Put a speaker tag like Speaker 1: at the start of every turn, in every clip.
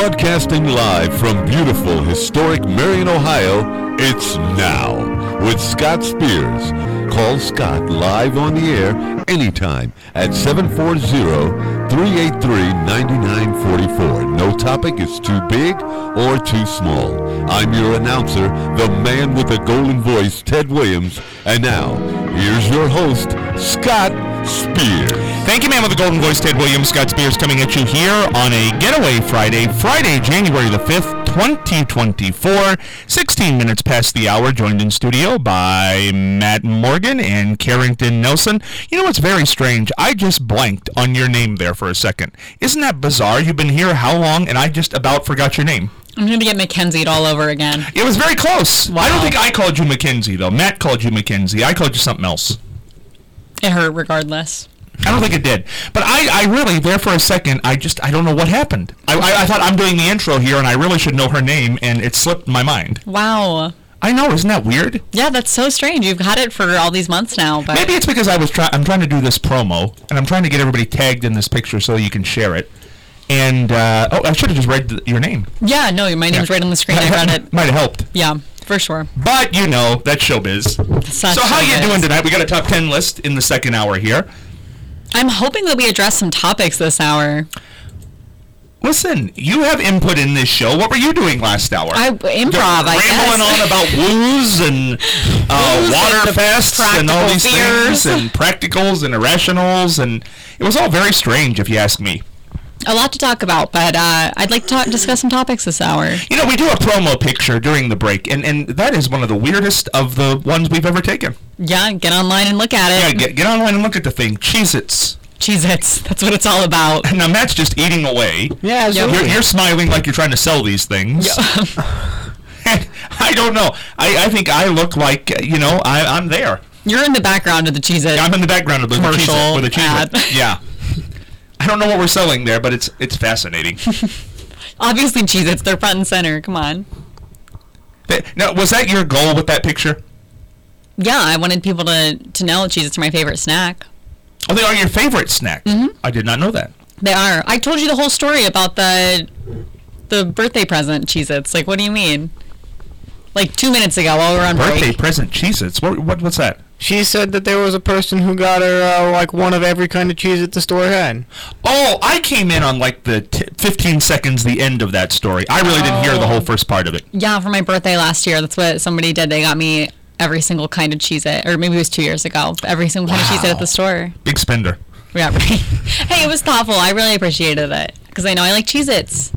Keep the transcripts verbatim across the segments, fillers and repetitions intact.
Speaker 1: Broadcasting live from beautiful, historic Marion, Ohio, it's Now with Scott Spears. Call Scott live on the air anytime at seven four zero, three eight three, nine nine four four. No topic is too big or too small. I'm your announcer, the man with the golden voice, Ted Williams. And now, here's your host, Scott Spears.
Speaker 2: Thank you, man with the golden voice, Ted Williams. Scott Spears coming at you here on a Getaway Friday, Friday, January the fifth, twenty twenty-four, sixteen minutes past the hour, joined in studio by Matt Morgan and Carrington Nelson. You know what's very strange? I just blanked on your name there for a second. Isn't that bizarre? You've been here how long, and I just about forgot your name.
Speaker 3: I'm going to get Mackenzie'd all over again.
Speaker 2: It was very close.
Speaker 3: Wow.
Speaker 2: I don't think I called you Mackenzie, though. Matt called you Mackenzie. I called you something else.
Speaker 3: It hurt regardless.
Speaker 2: I don't think it did. But I, I really, there for a second, I just, I don't know what happened. I, I, I thought I'm doing the intro here, and I really should know her name, and it slipped my mind.
Speaker 3: Wow.
Speaker 2: I know, isn't that weird?
Speaker 3: Yeah, that's so strange. You've had it for all these months now. But
Speaker 2: maybe it's because I was trying, I'm trying to do this promo, and I'm trying to get everybody tagged in this picture so you can share it. And, uh, oh, I should have just read the, your name.
Speaker 3: Yeah, no, my name's yeah. right on the screen. I read it.
Speaker 2: Might have helped.
Speaker 3: Yeah, for sure.
Speaker 2: But, you know, that's showbiz.
Speaker 3: Such
Speaker 2: so how
Speaker 3: showbiz.
Speaker 2: you doing tonight? We got a top ten list in the second hour here.
Speaker 3: I'm hoping that we address some topics this hour.
Speaker 2: Listen, you have input in this show. What were you doing last hour?
Speaker 3: I improv, I guess.
Speaker 2: Rambling on about woos and uh,
Speaker 3: woos
Speaker 2: water
Speaker 3: and
Speaker 2: fests and all these
Speaker 3: fears.
Speaker 2: things and practicals and irrationals, and it was all very strange, if you ask me.
Speaker 3: A lot to talk about, but uh, I'd like to talk, discuss some topics this hour.
Speaker 2: You know, we do a promo picture during the break, and, and that is one of the weirdest of the ones we've ever taken.
Speaker 3: Yeah, get online and look at it.
Speaker 2: Yeah, get, get online and look at the thing. Cheez-Its.
Speaker 3: Cheez-Its. That's what it's all about.
Speaker 2: Now, Matt's just eating away.
Speaker 3: Yeah,
Speaker 2: you're, you're smiling like you're trying to sell these things.
Speaker 3: Yeah.
Speaker 2: I don't know. I, I think I look like, you know, I, I'm there.
Speaker 3: You're in the background of the Cheez-It.
Speaker 2: I'm in the background of the
Speaker 3: commercial
Speaker 2: Cheez-It. With the
Speaker 3: ad.
Speaker 2: Cheez-It. Yeah. I don't know what we're selling there, but it's it's fascinating.
Speaker 3: Obviously, Cheez-Its, they're front and center. Come on.
Speaker 2: Now, was that your goal with that picture?
Speaker 3: Yeah, I wanted people to, to know Cheez-Its are my favorite snack.
Speaker 2: Oh, they are your favorite snack?
Speaker 3: Mm-hmm.
Speaker 2: I did not know that.
Speaker 3: They are. I told you the whole story about the the birthday present Cheez-Its. Like, what do you mean? Like, two minutes ago while we were on
Speaker 2: birthday
Speaker 3: break.
Speaker 2: Birthday present Cheez-Its? What, what, what's that?
Speaker 4: She said that there was a person who got her, uh, like, one of every kind of cheese that the store had.
Speaker 2: Oh, I came in on, like, the t- fifteen seconds, the end of that story. I really oh. didn't hear the whole first part of it.
Speaker 3: Yeah, for my birthday last year, that's what somebody did. They got me every single kind of Cheez-It, or maybe it was two years ago, every single wow. kind of Cheez-It at the store.
Speaker 2: Big spender.
Speaker 3: Yeah, right. Hey, it was thoughtful. I really appreciated it, because I know I like Cheez-Its.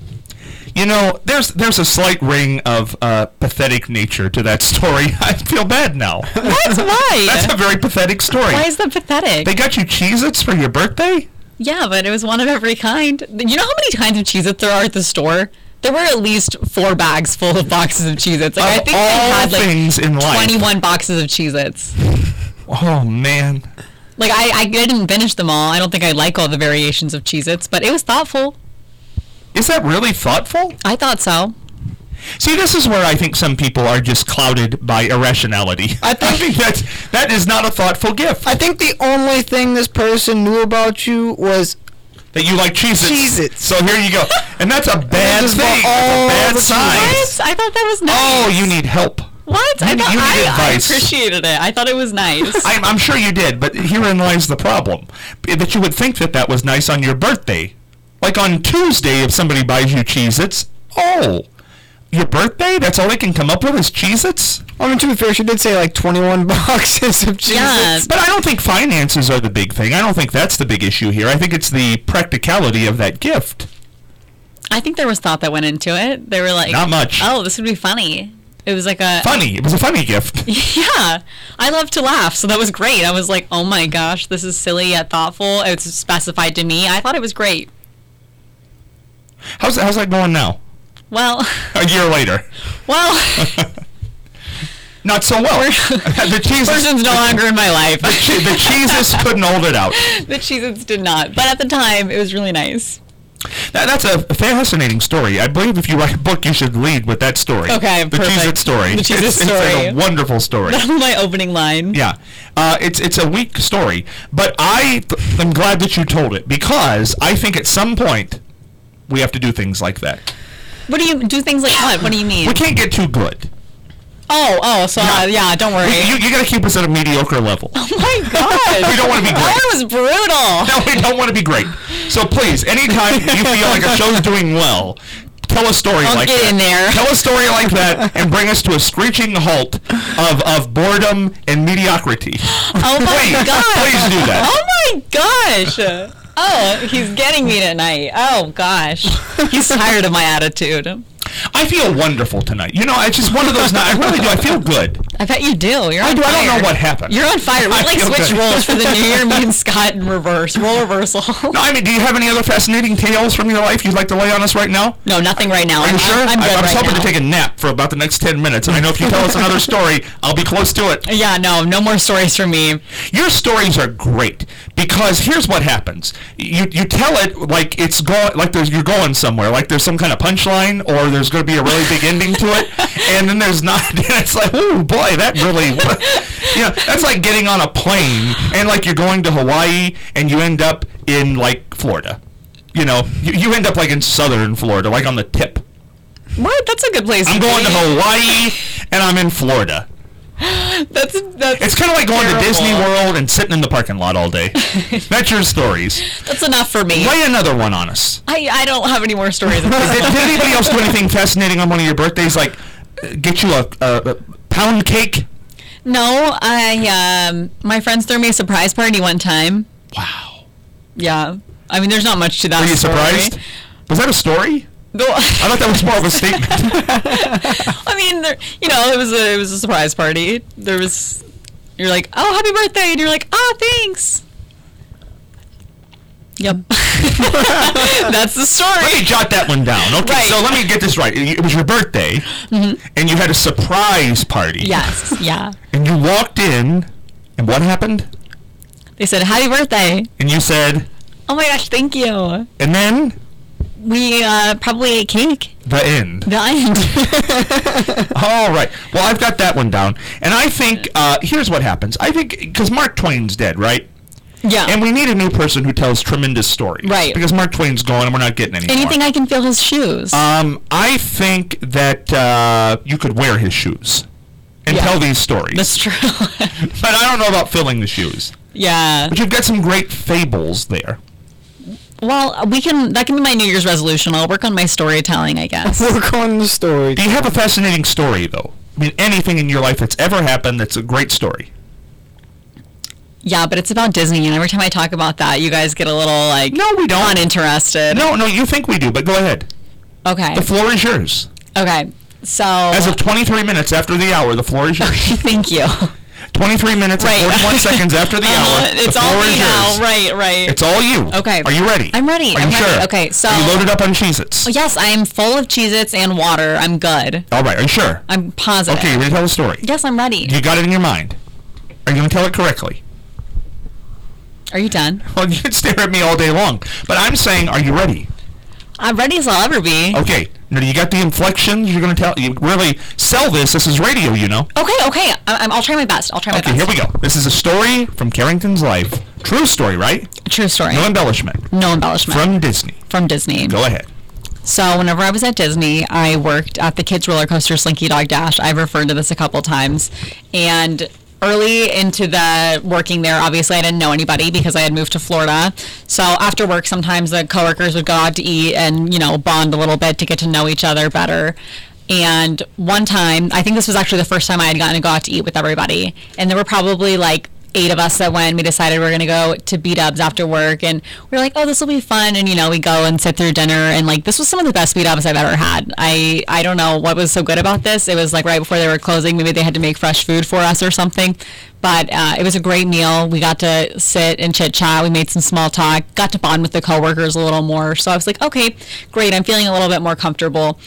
Speaker 2: You know, there's there's a slight ring of uh, pathetic nature to that story. I feel bad now.
Speaker 3: What? Why?
Speaker 2: That's a very pathetic story.
Speaker 3: Why is that pathetic?
Speaker 2: They got you Cheez-Its for your birthday?
Speaker 3: Yeah, but it was one of every kind. You know how many kinds of Cheez-Its there are at the store? There were at least four bags full of boxes of Cheez-Its. Like,
Speaker 2: of
Speaker 3: I think
Speaker 2: all
Speaker 3: they had like
Speaker 2: things in life.
Speaker 3: twenty-one boxes of Cheez-Its.
Speaker 2: Oh, man.
Speaker 3: Like, I, I didn't finish them all. I don't think I like all the variations of Cheez-Its, but it was thoughtful.
Speaker 2: Is that really thoughtful?
Speaker 3: I thought so.
Speaker 2: See, this is where I think some people are just clouded by irrationality. I think, I think that's, that is not a thoughtful gift.
Speaker 4: I think the only thing this person knew about you was
Speaker 2: that you like Cheez-Its.
Speaker 4: Cheez-Its.
Speaker 2: So here you go. And that's a bad thing. That's a bad sign.
Speaker 3: What? I thought that was nice.
Speaker 2: Oh, you need help.
Speaker 3: What?
Speaker 2: You,
Speaker 3: I, thought,
Speaker 2: you need
Speaker 3: I,
Speaker 2: advice.
Speaker 3: I appreciated it. I thought it was nice.
Speaker 2: I'm, I'm sure you did, but herein lies the problem. That you would think that that was nice on your birthday. Like on Tuesday, if somebody buys you Cheez-Its, oh, your birthday? That's all they can come up with is Cheez-Its?
Speaker 4: I mean, to be fair, she did say like twenty-one boxes of Cheez-Its.
Speaker 3: Yeah.
Speaker 2: But I don't think finances are the big thing. I don't think that's the big issue here. I think it's the practicality of that gift.
Speaker 3: I think there was thought that went into it. They were like,
Speaker 2: not much.
Speaker 3: Oh, this would be funny. It was like a...
Speaker 2: Funny. It was a funny gift.
Speaker 3: Yeah. I love to laugh, so that was great. I was like, oh my gosh, this is silly yet thoughtful. It's specified to me. I thought it was great.
Speaker 2: How's that, how's that going now?
Speaker 3: Well...
Speaker 2: A year later.
Speaker 3: Well...
Speaker 2: Not so well. The
Speaker 3: Cheez-Its... person's no longer in my life.
Speaker 2: The, che- the Cheez-Its couldn't hold it out.
Speaker 3: The Cheez-Its did not. But at the time, it was really nice.
Speaker 2: That, that's a fascinating story. I believe if you write a book, you should lead with that story.
Speaker 3: Okay,
Speaker 2: the
Speaker 3: perfect.
Speaker 2: Cheez-It story.
Speaker 3: The Cheez-It
Speaker 2: it's,
Speaker 3: story.
Speaker 2: It's like a wonderful story.
Speaker 3: That was my opening line.
Speaker 2: Yeah. Uh, it's it's a weak story, but I th- am glad that you told it, because I think at some point we have to do things like that.
Speaker 3: What do you do? Things like what? What do you mean?
Speaker 2: We can't get too good.
Speaker 3: Oh, oh, so uh, yeah, don't worry.
Speaker 2: You, you got to keep us at a mediocre level.
Speaker 3: Oh my God!
Speaker 2: We don't want to be great.
Speaker 3: That was brutal.
Speaker 2: No, we don't want to be great. So please, anytime you feel like a show's doing well, tell a story
Speaker 3: I'll
Speaker 2: like
Speaker 3: get
Speaker 2: that.
Speaker 3: in there.
Speaker 2: Tell a story like that and bring us to a screeching halt of, of boredom and mediocrity.
Speaker 3: Oh my
Speaker 2: Please,
Speaker 3: God!
Speaker 2: please do that.
Speaker 3: Oh my gosh! Oh, he's getting me tonight. Oh gosh, he's tired of my attitude.
Speaker 2: I feel wonderful tonight. You know, it's just one of those nights. I really do. I feel good.
Speaker 3: I bet you do. You're
Speaker 2: I
Speaker 3: on
Speaker 2: do.
Speaker 3: fire.
Speaker 2: I don't know what happened.
Speaker 3: You're on fire. We
Speaker 2: I
Speaker 3: like
Speaker 2: feel
Speaker 3: switch
Speaker 2: good.
Speaker 3: roles for the new year. Me and Scott in reverse. Role reversal.
Speaker 2: No, I mean, do you have any other fascinating tales from your life you'd like to lay on us right now?
Speaker 3: No, nothing right now.
Speaker 2: Are you
Speaker 3: I'm,
Speaker 2: sure?
Speaker 3: I'm, I'm good
Speaker 2: I, I'm
Speaker 3: right
Speaker 2: hoping
Speaker 3: now.
Speaker 2: to take a nap for about the next ten minutes, and I know if you tell us another story, I'll be close to it.
Speaker 3: Yeah, no, no more stories from me.
Speaker 2: Your stories are great because here's what happens: you you tell it like it's going, like there's you're going somewhere, like there's some kind of punchline, or there's going to be a really big ending to it, and then there's not. It's like, oh boy, that really, you know, that's like getting on a plane and like you're going to Hawaii and you end up in like Florida. You know, you, you end up like in southern Florida, like on the tip.
Speaker 3: What? That's a good place.
Speaker 2: I'm
Speaker 3: to
Speaker 2: going
Speaker 3: be.
Speaker 2: to Hawaii and I'm in Florida.
Speaker 3: That's that's.
Speaker 2: It's kind of like going
Speaker 3: terrible.
Speaker 2: to Disney World and sitting in the parking lot all day. That's your stories.
Speaker 3: That's enough for me.
Speaker 2: Lay another one on us.
Speaker 3: I I don't have any more stories. At
Speaker 2: Did,
Speaker 3: this
Speaker 2: did
Speaker 3: point.
Speaker 2: anybody else do anything fascinating on one of your birthdays? Like uh, get you a, a, a pound cake?
Speaker 3: No, I um my friends threw me a surprise party one time.
Speaker 2: Wow.
Speaker 3: Yeah, I mean, there's not much to that.
Speaker 2: Were you
Speaker 3: story.
Speaker 2: surprised? Was that a story?
Speaker 3: Go.
Speaker 2: I thought that was more of a statement.
Speaker 3: I mean, there, you know, it was a it was a surprise party. There was, you're like, oh, happy birthday, and you're like, oh, thanks. Yep. That's the story.
Speaker 2: Let me jot that one down. Okay,
Speaker 3: Right.
Speaker 2: so let me get this right. It was your birthday,
Speaker 3: Mm-hmm.
Speaker 2: and you had a surprise party.
Speaker 3: Yes. Yeah.
Speaker 2: And you walked in, and what happened?
Speaker 3: They said happy birthday.
Speaker 2: And you said,
Speaker 3: Oh my gosh, thank you.
Speaker 2: and then
Speaker 3: We uh, probably ate cake.
Speaker 2: the end.
Speaker 3: The end.
Speaker 2: All right. Well, I've got that one down. And I think, uh, here's what happens. I think, because Mark Twain's dead, right?
Speaker 3: Yeah.
Speaker 2: And we need a new person who tells tremendous stories.
Speaker 3: Right.
Speaker 2: Because Mark Twain's gone and we're not getting any more.
Speaker 3: Anything I can feel his shoes.
Speaker 2: Um, I think that uh, you could wear his shoes and
Speaker 3: Yeah.
Speaker 2: tell these stories.
Speaker 3: That's true.
Speaker 2: But I don't know about filling the shoes.
Speaker 3: Yeah.
Speaker 2: But you've got some great fables there.
Speaker 3: Well, we can. That can be my New Year's resolution. I'll work on my storytelling, I guess.
Speaker 4: Work on the story.
Speaker 2: Do you have a fascinating story, though? I mean, anything in your life that's ever happened that's a great story?
Speaker 3: Yeah, but it's about Disney, and every time I talk about that, you guys get a little like
Speaker 2: No, we don't.
Speaker 3: uninterested.
Speaker 2: No, no, you think we do, but go ahead.
Speaker 3: Okay.
Speaker 2: The floor is yours.
Speaker 3: Okay. So.
Speaker 2: As of twenty-three minutes after the hour, the floor is yours.
Speaker 3: Thank you.
Speaker 2: twenty-three minutes
Speaker 3: Right.
Speaker 2: and forty-one seconds after the
Speaker 3: Uh,
Speaker 2: hour,
Speaker 3: it's
Speaker 2: the
Speaker 3: all
Speaker 2: floor
Speaker 3: me
Speaker 2: is
Speaker 3: now.
Speaker 2: yours.
Speaker 3: Right. Right.
Speaker 2: It's all you.
Speaker 3: Okay.
Speaker 2: Are you ready?
Speaker 3: I'm ready.
Speaker 2: Are
Speaker 3: I'm
Speaker 2: you
Speaker 3: ready.
Speaker 2: sure?
Speaker 3: Okay, so-
Speaker 2: Are you loaded up on Cheez-Its?
Speaker 3: Yes, I am full of Cheez-Its and water. I'm good.
Speaker 2: All right. Are you sure?
Speaker 3: I'm positive.
Speaker 2: Okay, you ready to tell the story?
Speaker 3: Yes, I'm ready.
Speaker 2: You got it in your mind. Are you going to tell it correctly?
Speaker 3: Are you done?
Speaker 2: Well, you can stare at me all day long. But I'm saying, are you ready?
Speaker 3: I'm ready as I'll ever be.
Speaker 2: Okay. Now, you got the inflections? You're going to tell... You really sell this. This is radio, you know.
Speaker 3: Okay, okay. I, I'm, I'll try my best. I'll try my
Speaker 2: Okay,
Speaker 3: best.
Speaker 2: here we go. This is a story from Carrington's life. True story, right?
Speaker 3: True story.
Speaker 2: No embellishment.
Speaker 3: No embellishment.
Speaker 2: From Disney.
Speaker 3: From Disney.
Speaker 2: Go ahead.
Speaker 3: So whenever I was at Disney, I worked at the kids roller coaster Slinky Dog Dash. I've referred to this a couple times. And early into the working there, obviously I didn't know anybody because I had moved to Florida. So after work, sometimes the coworkers would go out to eat and, you know, bond a little bit to get to know each other better. And one time, I think this was actually the first time I had gotten to go out to eat with everybody. And there were probably like eight of us that went. We decided we were going to go to B-Dubs after work, and we were like, oh, this will be fun. And, you know, we go and sit through dinner, and like, this was some of the best B-Dubs I've ever had. I, I don't know what was so good about this. It was like right before they were closing. Maybe they had to make fresh food for us or something. But uh, it was a great meal. We got to sit and chit chat. We made some small talk, got to bond with the coworkers a little more. So I was like, okay, great. I'm feeling a little bit more comfortable.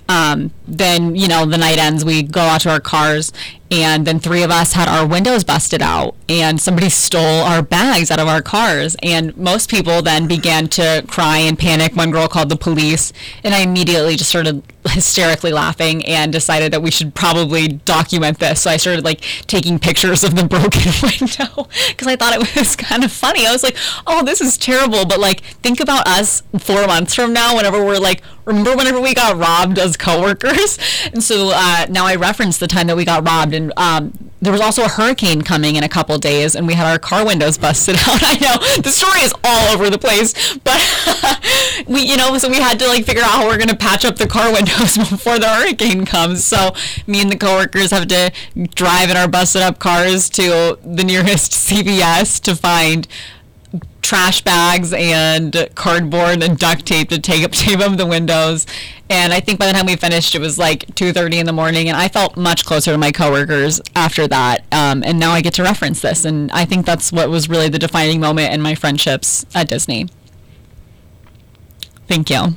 Speaker 3: Um, then, you know, the night ends, we go out to our cars, and then three of us had our windows busted out, and somebody stole our bags out of our cars. And most people then began to cry and panic. One girl called the police, and I immediately just started hysterically laughing and decided that we should probably document this. So I started like taking pictures of the broken window because I thought it was kind of funny. I was like, oh, this is terrible. But like, think about us four months from now whenever we're like, remember whenever we got robbed as coworkers? And so uh, now I reference the time that we got robbed, and um, there was also a hurricane coming in a couple days, and we had our car windows busted out. I know the story is all over the place, but we, you know, so we had to like figure out how we're going to patch up the car windows before the hurricane comes. So me and the coworkers have to drive in our busted up cars to the nearest C V S to find trash bags and cardboard and duct tape to tape up tape up the windows. And I think by the time we finished, it was like two thirty in the morning, and I felt much closer to my coworkers after that. Um, and now I get to reference this, and I think that's what was really the defining moment in my friendships at Disney. Thank you.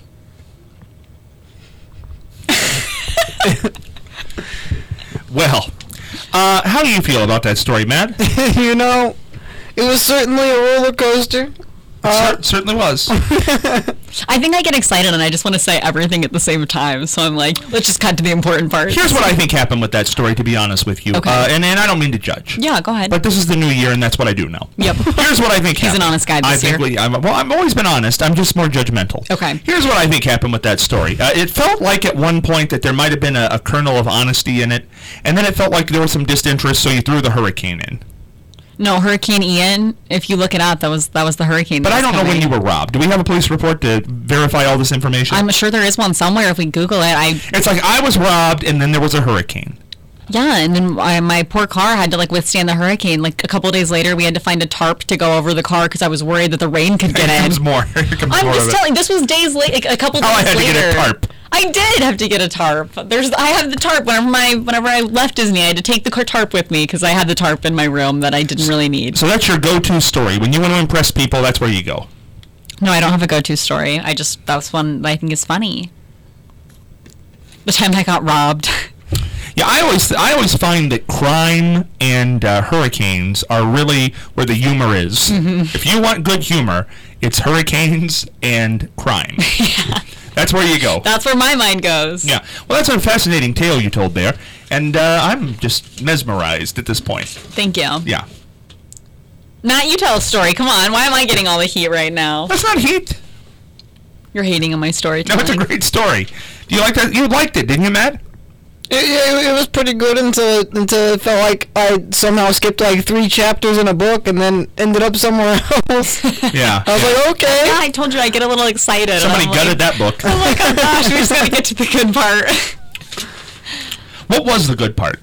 Speaker 2: Well, uh, how do you feel about that story, Matt?
Speaker 4: You know, it was certainly a roller coaster. Uh,
Speaker 2: Cer- certainly was.
Speaker 3: I think I get excited and I just want to say everything at the same time. So I'm like, let's just cut to the important part.
Speaker 2: Here's what I think happened with that story, to be honest with you.
Speaker 3: Okay.
Speaker 2: Uh, and, and I don't mean to judge.
Speaker 3: Yeah, go ahead.
Speaker 2: But this is the new year, and that's what I do now.
Speaker 3: Yep.
Speaker 2: Here's what I think
Speaker 3: He's
Speaker 2: happened.
Speaker 3: an honest guy this
Speaker 2: I think
Speaker 3: year.
Speaker 2: We, I'm, well, I've always been honest. I'm just more judgmental.
Speaker 3: Okay.
Speaker 2: Here's what I think happened with that story. Uh, it felt like at one point that there might have been a, a kernel of honesty in it, and then it felt like there was some disinterest, so you threw the hurricane in.
Speaker 3: No, Hurricane Ian, if you look it up, that was that was the hurricane.
Speaker 2: But
Speaker 3: that
Speaker 2: I
Speaker 3: was
Speaker 2: don't know when
Speaker 3: coming.
Speaker 2: you were robbed. Do we have a police report to verify all this information?
Speaker 3: I'm sure there is one somewhere if we Google it. I
Speaker 2: It's like I was robbed, and then there was a hurricane.
Speaker 3: Yeah, and then I, my poor car had to like withstand the hurricane. Like a couple of days later, we had to find a tarp to go over the car because I was worried that the rain could get
Speaker 2: Here
Speaker 3: in.
Speaker 2: comes more. Here comes
Speaker 3: I'm
Speaker 2: more
Speaker 3: just
Speaker 2: of it.
Speaker 3: telling. This was days late, like, a couple days
Speaker 2: Oh, I had to
Speaker 3: later.
Speaker 2: get a tarp.
Speaker 3: I did have to get a tarp. There's, I have the tarp. Whenever my, whenever I left Disney, I had to take the car tarp with me because I had the tarp in my room that I didn't really need.
Speaker 2: So that's your go-to story. When you want to impress people, that's where you go.
Speaker 3: No, I don't have a go-to story. I just that was one that I think is funny. The time I got robbed.
Speaker 2: Yeah, I always I always find that crime and uh, hurricanes are really where the humor is.
Speaker 3: Mm-hmm.
Speaker 2: If you want good humor, it's hurricanes and crime.
Speaker 3: Yeah.
Speaker 2: That's where you go.
Speaker 3: That's where my mind goes.
Speaker 2: Yeah. Well, that's a fascinating tale you told there, and uh, I'm just mesmerized at this point.
Speaker 3: Thank you.
Speaker 2: Yeah.
Speaker 3: Matt, you tell a story. Come on. Why am I getting all the heat right now?
Speaker 2: That's not heat.
Speaker 3: You're hating on my story.
Speaker 2: No, it's a great story. Do you like that? You liked it, didn't you, Matt?
Speaker 4: It, it, it was pretty good until until it felt like I somehow skipped like three chapters in a book and then ended up somewhere else.
Speaker 2: Yeah.
Speaker 4: I was like, okay.
Speaker 3: Yeah, I told you I get a little excited. and
Speaker 2: Somebody
Speaker 3: I'm
Speaker 2: gutted
Speaker 3: like,
Speaker 2: that book.
Speaker 3: I'm like, oh gosh, we just gotta get to the good part.
Speaker 2: What was the good part?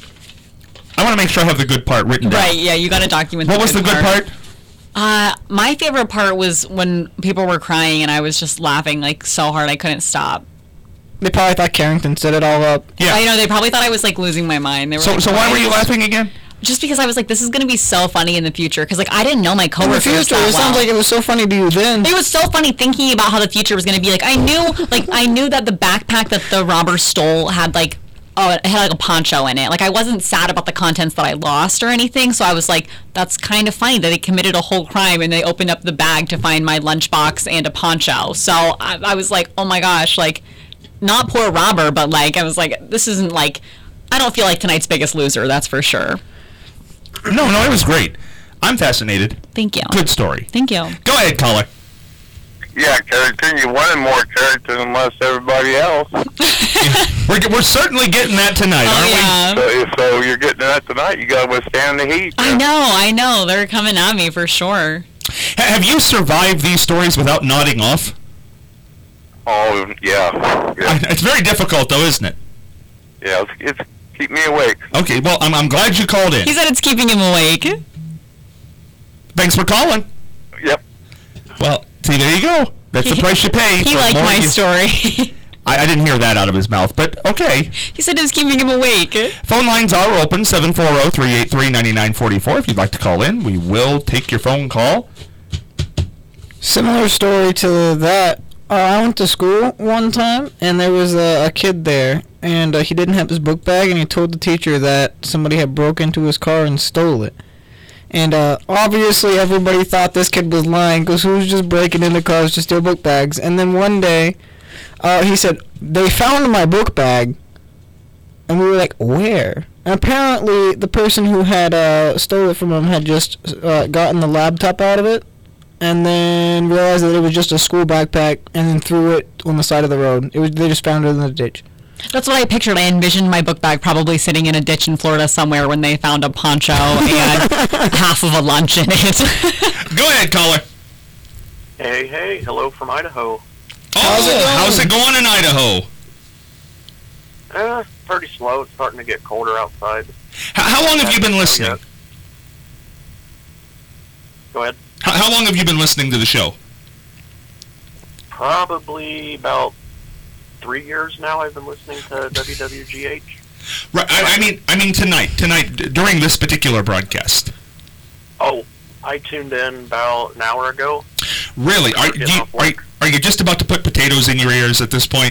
Speaker 2: I want to make sure I have the good part written down.
Speaker 3: Right, yeah, you gotta document
Speaker 2: What
Speaker 3: the
Speaker 2: was the good part?
Speaker 3: Uh, my favorite part was when people were crying and I was just laughing like so hard I couldn't stop.
Speaker 4: They probably thought Carrington set it all up.
Speaker 2: Yeah.
Speaker 3: I know, they probably thought I was like losing my mind. They were
Speaker 2: So,
Speaker 3: like,
Speaker 2: so why were you
Speaker 3: "What?"
Speaker 2: laughing again?
Speaker 3: Just because I was like, this is gonna be so funny in the future. Because like I didn't know my
Speaker 4: In the
Speaker 3: coworkers
Speaker 4: future,
Speaker 3: that
Speaker 4: it sounds
Speaker 3: well.
Speaker 4: like it was so funny to you then.
Speaker 3: It was so funny thinking about how the future was going to be. Like I knew, like I knew that the backpack that the robber stole had like, oh, it had like a poncho in it. Like I wasn't sad about the contents that I lost or anything. So I was like, that's kind of funny that they committed a whole crime and they opened up the bag to find my lunchbox and a poncho. So I, I was like, oh my gosh, like not poor robber, but like I was like, this isn't like, I don't feel like tonight's Biggest Loser. That's for sure.
Speaker 2: No, no, it was great. I'm fascinated.
Speaker 3: Thank you.
Speaker 2: Good story.
Speaker 3: Thank you.
Speaker 2: Go ahead, caller.
Speaker 5: Yeah, Carrington, you wanted more Carrington than most everybody else.
Speaker 2: We're, we're certainly getting that tonight,
Speaker 3: Oh
Speaker 2: aren't
Speaker 3: yeah.
Speaker 5: So, so you're getting that tonight. You got to withstand the heat.
Speaker 3: I know, I know. They're coming at me for sure.
Speaker 2: we? Ha- Have you survived these stories without nodding off?
Speaker 5: Oh, yeah. Yeah,
Speaker 2: It's very difficult, though, isn't it?
Speaker 5: yeah it's, it's keep me awake.
Speaker 2: Okay, well, I'm, I'm glad you called in.
Speaker 3: He said it's keeping him awake.
Speaker 2: Thanks for calling.
Speaker 5: Yep.
Speaker 2: Well, see, there you go. That's the price you pay.
Speaker 3: He
Speaker 2: for
Speaker 3: liked
Speaker 2: more
Speaker 3: my
Speaker 2: you-
Speaker 3: story.
Speaker 2: I, I didn't hear that out of his mouth, but okay.
Speaker 3: He said it was keeping him awake.
Speaker 2: Phone lines are open, seven four zero, three eight three, nine nine four four. If you'd like to call in, we will take your phone call.
Speaker 4: Similar story to that. uh, I went to school one time, and there was a, a kid there, and uh, he didn't have his book bag, and he told the teacher that somebody had broke into his car and stole it. And uh, obviously everybody thought this kid was lying, because who's just breaking into cars to steal book bags? And then one day, uh, he said, they found my book bag, and we were like, where? And apparently the person who had uh, stole it from him had just uh, gotten the laptop out of it, and then realized that it was just a school backpack, and then threw it on the side of the road. It was They just found it in the ditch.
Speaker 3: That's what I pictured. I envisioned my book bag probably sitting in a ditch in Florida somewhere when they found a poncho and half of a lunch in it.
Speaker 2: Go ahead, caller.
Speaker 5: Hey, hey, hello from Idaho.
Speaker 2: Oh,
Speaker 4: How's it going?
Speaker 2: how's it going in Idaho?
Speaker 5: Uh, pretty slow. It's starting to get colder outside.
Speaker 2: H- how long have you been listening?
Speaker 5: Go ahead.
Speaker 2: H- how long have you been listening to the show?
Speaker 5: Probably about three years now. I've been listening to W W G H.
Speaker 2: Right. I, I mean, I mean tonight, tonight d- during this particular broadcast.
Speaker 5: Oh, I tuned in about an hour ago.
Speaker 2: Really? Are
Speaker 5: Getting
Speaker 2: you
Speaker 5: off
Speaker 2: are,
Speaker 5: work.
Speaker 2: are you just about to put potatoes in your ears at this point?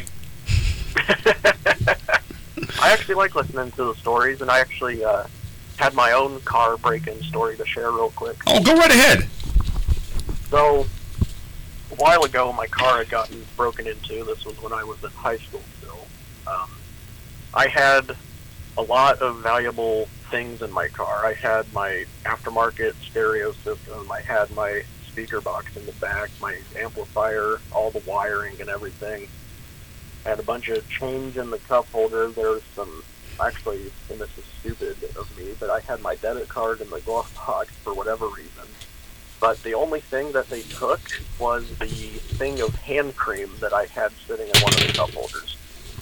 Speaker 5: I actually like listening to the stories, and I actually uh, had my own car break-in story to share real quick.
Speaker 2: Oh, go right ahead.
Speaker 5: So, a while ago, my car had gotten broken into. This was when I was in high school still. Um, I had a lot of valuable things in my car. I had my aftermarket stereo system. I had my speaker box in the back, my amplifier, all the wiring and everything. I had a bunch of change in the cup holder. There was some, actually, and this is stupid of me, but I had my debit card in the glove box for whatever reason. But the only thing that they took was the thing of hand cream that I had sitting in one of the cup holders.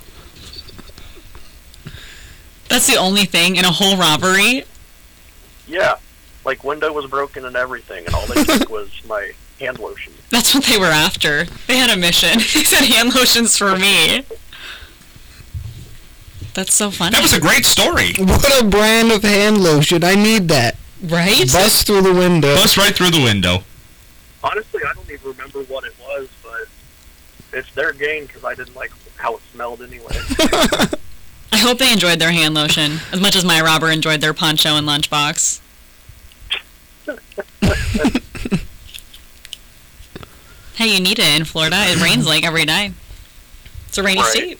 Speaker 3: That's the only thing in a whole robbery?
Speaker 5: Yeah, like window was broken and everything, and all they took was my hand lotion.
Speaker 3: That's what they were after. They had a mission. They said hand lotions for me. That's so funny.
Speaker 2: That was a great story.
Speaker 4: What a brand of hand lotion. I need that.
Speaker 3: Right?
Speaker 4: Bust through the window.
Speaker 2: Bust right through the window.
Speaker 5: Honestly, I don't even remember what it was, but it's their gain because I didn't like how it smelled anyway.
Speaker 3: I hope they enjoyed their hand lotion as much as my robber enjoyed their poncho and lunchbox. Hey, you need it in Florida. It rains like every day. It's a rainy
Speaker 5: Right.
Speaker 3: state.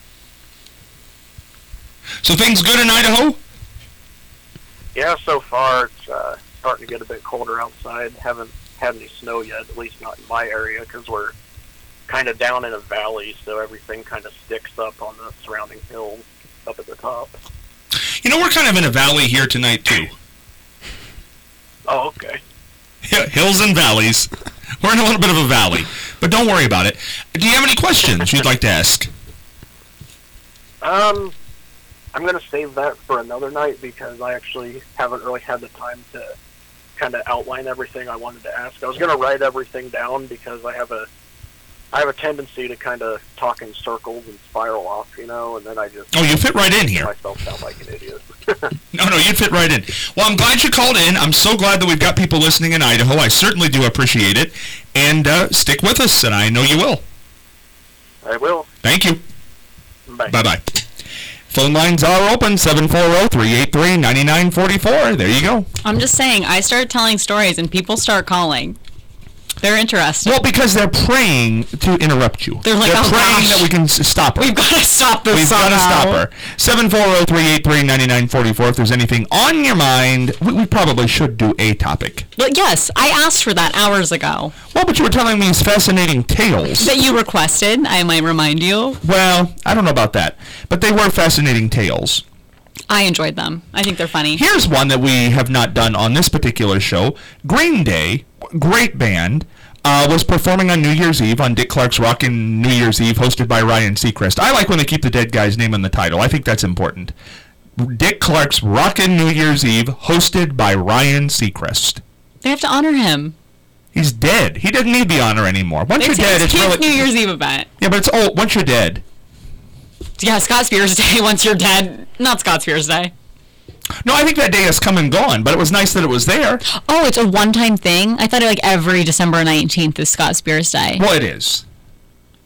Speaker 2: So things good in Idaho?
Speaker 5: Yeah, so far it's uh, starting to get a bit colder outside. Haven't had any snow yet, at least not in my area, because we're kind of down in a valley, so everything kind of sticks up on the surrounding hills up at the top.
Speaker 2: You know, we're kind of in a valley here tonight, too.
Speaker 5: Oh, okay.
Speaker 2: Yeah, hills and valleys. We're in a little bit of a valley. But don't worry about it. Do you have any questions you'd like to ask?
Speaker 5: Um, I'm going to save that for another night because I actually haven't really had the time to kind of outline everything I wanted to ask. I was going to write everything down because I have a I have a tendency to kind of talk in circles and spiral off, you know, and then I just
Speaker 2: Oh, you fit right in here.
Speaker 5: myself sound like an idiot.
Speaker 2: No, no, you'd fit right in. Well, I'm glad you called in. I'm so glad that we've got people listening in Idaho. I certainly do appreciate it. And uh, stick with us, and I know you will.
Speaker 5: I will.
Speaker 2: Thank you.
Speaker 5: Bye.
Speaker 2: Bye-bye. Phone lines are open, seven four zero, three eight three, nine nine four four. There you go.
Speaker 3: I'm just saying, I start telling stories and people start calling. They're interested.
Speaker 2: Well, because they're praying to interrupt you.
Speaker 3: They're like, "Oh,
Speaker 2: praying
Speaker 3: gosh.
Speaker 2: that we can s- stop her.
Speaker 3: We've got to stop this
Speaker 2: We've got to
Speaker 3: somehow.
Speaker 2: stop her. seven four zero, three eight three, nine nine four four. If there's anything on your mind, we, we probably should do a topic.
Speaker 3: But yes, I asked for that hours ago.
Speaker 2: Well, but you were telling me these fascinating tales.
Speaker 3: That you requested, I might remind you.
Speaker 2: Well, I don't know about that. But they were fascinating tales.
Speaker 3: I enjoyed them. I think they're funny.
Speaker 2: Here's one that we have not done on this particular show. Green Day, great band, uh, was performing on New Year's Eve on Dick Clark's Rockin' New Year's Eve, hosted by Ryan Seacrest. I like when they keep the dead guy's name in the title. I think that's important. Dick Clark's Rockin' New Year's Eve, hosted by Ryan Seacrest.
Speaker 3: They have to honor him.
Speaker 2: He's dead. He doesn't need the honor anymore. Once
Speaker 3: It's
Speaker 2: you're dead,
Speaker 3: his
Speaker 2: it's
Speaker 3: kid's
Speaker 2: really...
Speaker 3: New Year's Eve event.
Speaker 2: Yeah, but it's old. Once you're dead.
Speaker 3: Yeah, Scott Spears Day once you're dead. Not Scott Spears Day.
Speaker 2: No, I think that day has come and gone, but it was nice that it was there.
Speaker 3: Oh, it's a one-time thing? I thought it like every December nineteenth is Scott Spears Day.
Speaker 2: Well, it is.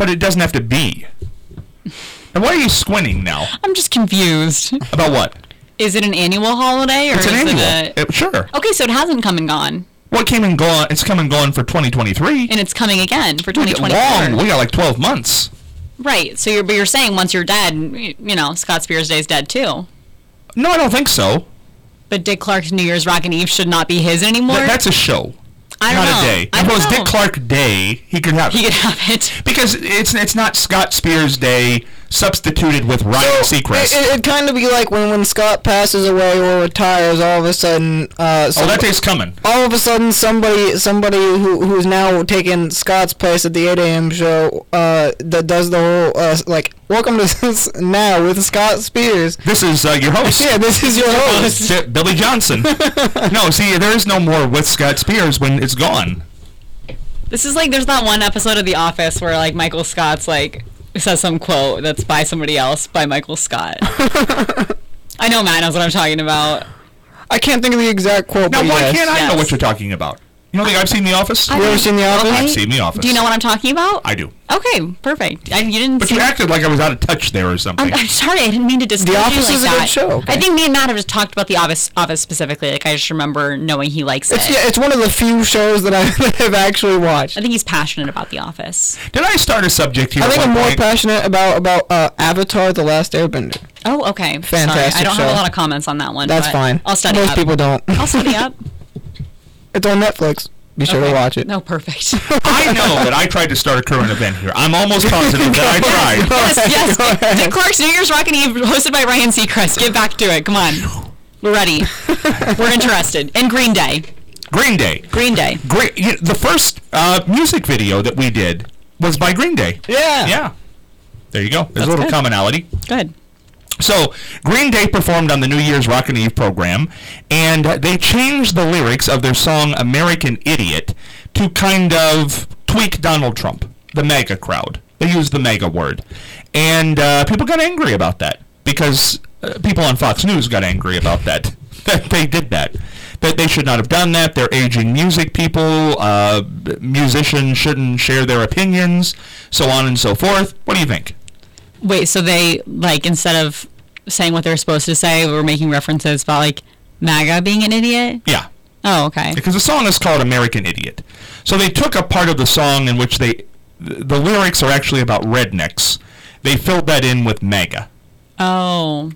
Speaker 2: But it doesn't have to be. And why are you squinting now?
Speaker 3: I'm just confused.
Speaker 2: About what?
Speaker 3: Is it an annual holiday or
Speaker 2: It's an
Speaker 3: is
Speaker 2: annual.
Speaker 3: it a...
Speaker 2: It- sure.
Speaker 3: Okay, so it hasn't come and gone.
Speaker 2: What came and gone? It's come and gone for twenty twenty-three.
Speaker 3: And it's coming again for
Speaker 2: We
Speaker 3: twenty
Speaker 2: got
Speaker 3: twenty-four.
Speaker 2: long. We got like twelve months.
Speaker 3: Right. So you're but you're saying once you're dead, you know, Scott Spears Day is dead too.
Speaker 2: No, I don't think so.
Speaker 3: But Dick Clark's New Year's Rockin' Eve should not be his anymore.
Speaker 2: Th- that's a show.
Speaker 3: I don't
Speaker 2: not
Speaker 3: know.
Speaker 2: a day.
Speaker 3: I
Speaker 2: If it
Speaker 3: don't
Speaker 2: was
Speaker 3: know.
Speaker 2: Dick Clark Day, he could have
Speaker 3: He
Speaker 2: it.
Speaker 3: could have it.
Speaker 2: Because it's it's not Scott Spears Day substituted with Ryan
Speaker 4: So,
Speaker 2: Seacrest.
Speaker 4: It, it, kind of be like when, when Scott passes away or retires, all of a sudden, uh,
Speaker 2: oh,
Speaker 4: some-
Speaker 2: that day's coming.
Speaker 4: all of a sudden somebody somebody who who's now taking Scott's place at the eight a.m. show uh, that does the whole uh, like welcome to this now with Scott Spears.
Speaker 2: This is uh, your host.
Speaker 4: Yeah, this is your host.
Speaker 2: Bi- Billy Johnson. No, see, there is no more with Scott Spears when it's gone.
Speaker 3: This is like there's that one episode of The Office where like Michael Scott's like says some quote that's by somebody else by Michael Scott. I know Matt knows what I'm talking about.
Speaker 4: I can't think of the exact quote.
Speaker 2: Now,
Speaker 4: but
Speaker 2: why
Speaker 4: yes.
Speaker 2: can't I know
Speaker 3: Yes.
Speaker 2: what you're talking about? You don't think I've seen The Office?
Speaker 4: You ever seen The Office?
Speaker 3: Okay.
Speaker 2: I've seen The Office.
Speaker 3: Do you know what I'm talking about?
Speaker 2: I do.
Speaker 3: Okay, perfect. I, you didn't.
Speaker 2: But
Speaker 3: see
Speaker 2: you acted like I was out of touch there or something.
Speaker 3: I'm, I'm sorry, I didn't mean to dismiss
Speaker 4: The
Speaker 3: you
Speaker 4: Office
Speaker 3: like
Speaker 4: is a
Speaker 3: that.
Speaker 4: good show, okay.
Speaker 3: I think me and Matt have just talked about The Office, Office specifically. Like I just remember knowing he likes
Speaker 4: It's
Speaker 3: it.
Speaker 4: yeah, it's one of the few shows that I have actually watched.
Speaker 3: I think he's passionate about The Office.
Speaker 2: Did I start a subject here?
Speaker 4: I
Speaker 2: at
Speaker 4: think
Speaker 2: one
Speaker 4: I'm more
Speaker 2: point?
Speaker 4: passionate about about uh, Avatar: The Last Airbender.
Speaker 3: Oh, okay. Sorry,
Speaker 4: Fantastic
Speaker 3: I don't have
Speaker 4: show.
Speaker 3: a lot of comments on that one.
Speaker 4: That's
Speaker 3: but
Speaker 4: fine.
Speaker 3: I'll study
Speaker 4: Most
Speaker 3: up.
Speaker 4: people don't.
Speaker 3: I'll study up.
Speaker 4: It's on Netflix. Be sure to
Speaker 3: Okay.
Speaker 4: watch it.
Speaker 3: No, perfect.
Speaker 2: I know that I tried to start a current event here. I'm almost positive that I tried.
Speaker 3: yes,
Speaker 4: Go
Speaker 3: yes.
Speaker 4: ahead.
Speaker 3: Dick Clark's New Year's Rockin' Eve, hosted by Ryan Seacrest. Get back to it. Come on. We're ready. We're interested. And Green Day.
Speaker 2: Green Day.
Speaker 3: Green Day.
Speaker 2: Great. You know, the first uh, music video that we did was by Green Day.
Speaker 4: Yeah.
Speaker 2: Yeah. There you go. There's
Speaker 3: That's
Speaker 2: a little
Speaker 3: good.
Speaker 2: commonality.
Speaker 3: Good.
Speaker 2: So, Green Day performed on the New Year's Rockin' Eve program, and they changed the lyrics of their song American Idiot to kind of tweak Donald Trump, the MAGA crowd. They used the MAGA word. And uh, people got angry about that, because uh, people on Fox News got angry about that, that they did that. That they should not have done that. They're aging music people. Uh, musicians shouldn't share their opinions, so on and so forth. What do you think?
Speaker 3: Wait, so they, like, instead of saying what they're supposed to say, were making references about, like, MAGA being an idiot?
Speaker 2: Yeah.
Speaker 3: Oh, okay.
Speaker 2: Because the song is called American Idiot. So they took a part of the song in which they, th- the lyrics are actually about rednecks. They filled that in with MAGA.
Speaker 3: Oh.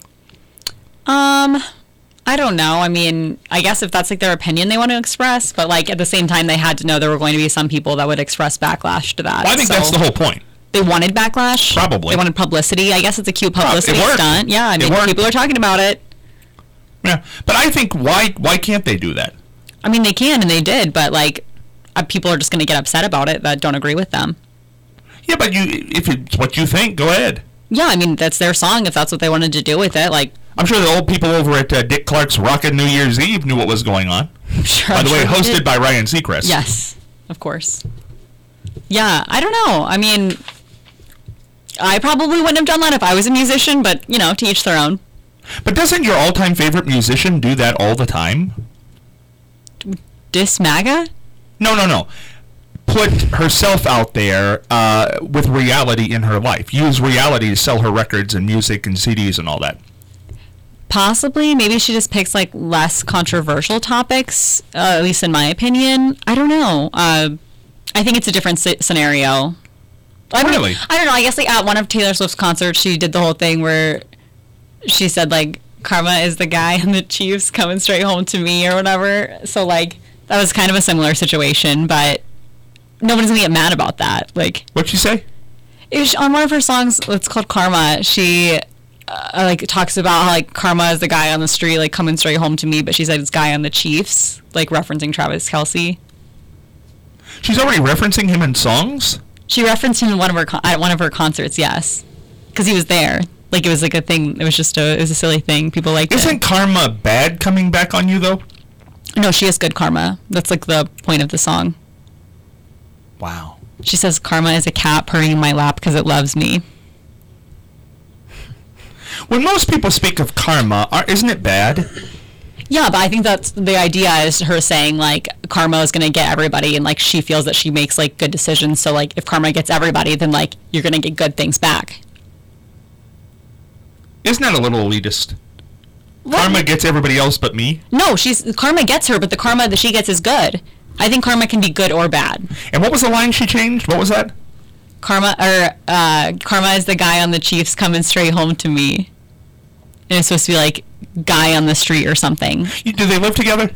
Speaker 3: Um, I don't know. I mean, I guess if that's, like, their opinion they want to express, but, like, at the same time, they had to know there were going to be some people that would express backlash to that.
Speaker 2: Well, I think
Speaker 3: so
Speaker 2: that's the whole point.
Speaker 3: They wanted backlash?
Speaker 2: Probably.
Speaker 3: They wanted publicity. I guess it's a cute
Speaker 2: Well, it
Speaker 3: publicity
Speaker 2: worked.
Speaker 3: stunt. Yeah, I
Speaker 2: It
Speaker 3: mean,
Speaker 2: worked.
Speaker 3: people are talking about it.
Speaker 2: Yeah. But I think why why can't they do that?
Speaker 3: I mean, they can, and they did, but, like, uh, people are just going to get upset about it that don't agree with them.
Speaker 2: Yeah, but you if it's what you think, go ahead.
Speaker 3: Yeah, I mean, that's their song if that's what they wanted to do with it. Like,
Speaker 2: I'm sure the old people over at uh, Dick Clark's Rockin' New Year's Eve knew what was going on.
Speaker 3: I'm sure.
Speaker 2: By
Speaker 3: I'm
Speaker 2: the way,
Speaker 3: sure they
Speaker 2: hosted
Speaker 3: did.
Speaker 2: by Ryan Seacrest.
Speaker 3: Yes, of course. Yeah, I don't know. I mean, I probably wouldn't have done that if I was a musician, but, you know, to each their own.
Speaker 2: But doesn't your all-time favorite musician do that all the time?
Speaker 3: Diss MAGA?
Speaker 2: No, no, no. Put herself out there uh, with reality in her life. Use reality to sell her records and music and C Ds and all that.
Speaker 3: Possibly. Maybe she just picks, like, less controversial topics, uh, at least in my opinion. I don't know. Uh, I think it's a different sce- scenario. I don't,
Speaker 2: Really?
Speaker 3: I don't know. I guess, like, at one of Taylor Swift's concerts, she did the whole thing where she said, like, karma is the guy and the Chiefs coming straight home to me or whatever. So, like, that was kind of a similar situation, but nobody's going to get mad about that. Like,
Speaker 2: What'd she say?
Speaker 3: it was on one of her songs, it's called Karma, she, uh, like, talks about how, like, karma is the guy on the street, like, coming straight home to me, but she said it's guy on the Chiefs, like, referencing Travis Kelce.
Speaker 2: She's already referencing him in songs?
Speaker 3: She referenced him in one of her con- at one of her concerts, yes, because he was there. Like, it was like a thing. It was just a it was a silly thing. People liked
Speaker 2: Isn't
Speaker 3: it.
Speaker 2: karma bad coming back on you, though?
Speaker 3: No, she has good karma. That's like the point of the song.
Speaker 2: Wow.
Speaker 3: She says karma is a cat purring in my lap because it loves me.
Speaker 2: When most people speak of karma, are, isn't it bad?
Speaker 3: Yeah, but I think that's the idea is her saying, like, karma is going to get everybody, and, like, she feels that she makes, like, good decisions. So, like, if karma gets everybody, then, like, you're going to get good things back.
Speaker 2: Isn't that a little elitist?
Speaker 3: What?
Speaker 2: Karma gets everybody else but me?
Speaker 3: No, she's karma gets her, but the karma that she gets is good. I think karma can be good or bad.
Speaker 2: And what was the line she changed? What was that?
Speaker 3: Karma, or, uh, karma is the guy on the Chiefs coming straight home to me. And it's supposed to be, like, guy on the street or something.
Speaker 2: You, do they live together?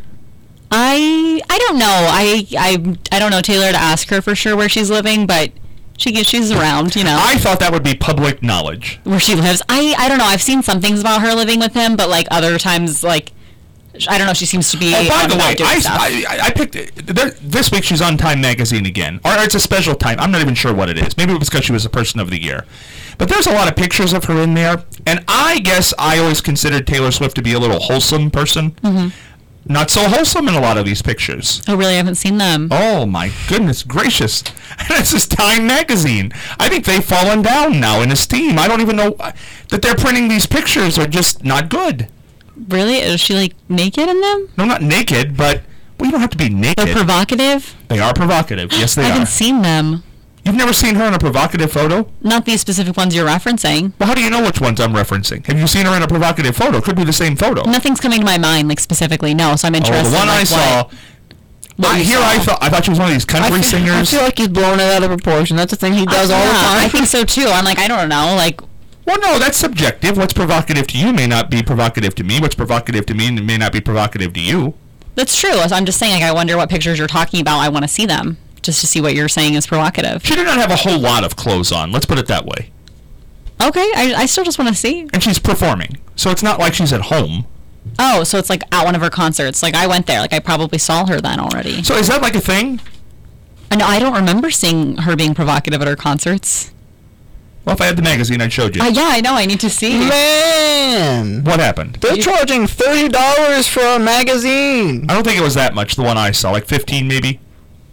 Speaker 3: I I don't know. I I I don't know Taylor to ask her for sure where she's living, but she gets she's around, you know.
Speaker 2: I thought that would be public knowledge.
Speaker 3: Where she lives. I I don't know. I've seen some things about her living with him, but like other times, like I don't know. She seems to be.
Speaker 2: Oh, by the way,
Speaker 3: doing
Speaker 2: I,
Speaker 3: stuff.
Speaker 2: I, I I picked there, this week. She's on Time Magazine again, or it's a special Time. I'm not even sure what it is. Maybe it was because she was a Person of the Year. But there's a lot of pictures of her in there, and I guess I always considered Taylor Swift to be a little wholesome person. Mm-hmm. Not so wholesome in a lot of these pictures.
Speaker 3: Oh, really? I haven't seen them.
Speaker 2: Oh, my goodness gracious. This is Time Magazine. I think they've fallen down now in esteem. I don't even know that they're printing these pictures are just not good.
Speaker 3: Really? Is she, like, naked in them?
Speaker 2: No, not naked, but well, you don't have to be naked.
Speaker 3: They're provocative?
Speaker 2: They are provocative. Yes, they
Speaker 3: I
Speaker 2: are.
Speaker 3: I haven't seen them.
Speaker 2: You've never seen her in a provocative photo?
Speaker 3: Not these specific ones you're referencing.
Speaker 2: Well, how do you know which ones I'm referencing? Have you seen her in a provocative photo? Could be the same photo.
Speaker 3: Nothing's coming to my mind, like, specifically, no, so I'm interested.
Speaker 2: Oh, the one
Speaker 3: in, like,
Speaker 2: I saw...
Speaker 3: What, what
Speaker 2: I,
Speaker 3: you
Speaker 2: here
Speaker 3: saw.
Speaker 2: I thought I thought she was one of these country
Speaker 4: I feel,
Speaker 2: singers.
Speaker 4: I feel like he's blowing it out of proportion. That's the thing he does
Speaker 3: I,
Speaker 4: all
Speaker 3: yeah,
Speaker 4: the time.
Speaker 3: I think so, too. I'm like, I don't know, like...
Speaker 2: Well, no, that's subjective. What's provocative to you may not be provocative to me. What's provocative to me may not be provocative to you.
Speaker 3: That's true. So I'm just saying, like, I wonder what pictures you're talking about. I want to see them, just to see what you're saying is provocative.
Speaker 2: She did not have a whole lot of clothes on. Let's put it that way.
Speaker 3: Okay, I, I still just want to see.
Speaker 2: And she's performing, so it's not like she's at home.
Speaker 3: Oh, so it's like at one of her concerts. Like, I went there. Like, I probably saw her then already.
Speaker 2: So is that like a thing?
Speaker 3: No, I don't remember seeing her being provocative at her concerts.
Speaker 2: Well, if I had the magazine, I'd showed you.
Speaker 3: Uh, yeah, I know. I need to see.
Speaker 4: Man!
Speaker 2: What happened?
Speaker 4: They're
Speaker 3: You-
Speaker 4: charging thirty dollars for a magazine!
Speaker 2: I don't think it was that much, the one I saw. Like fifteen maybe?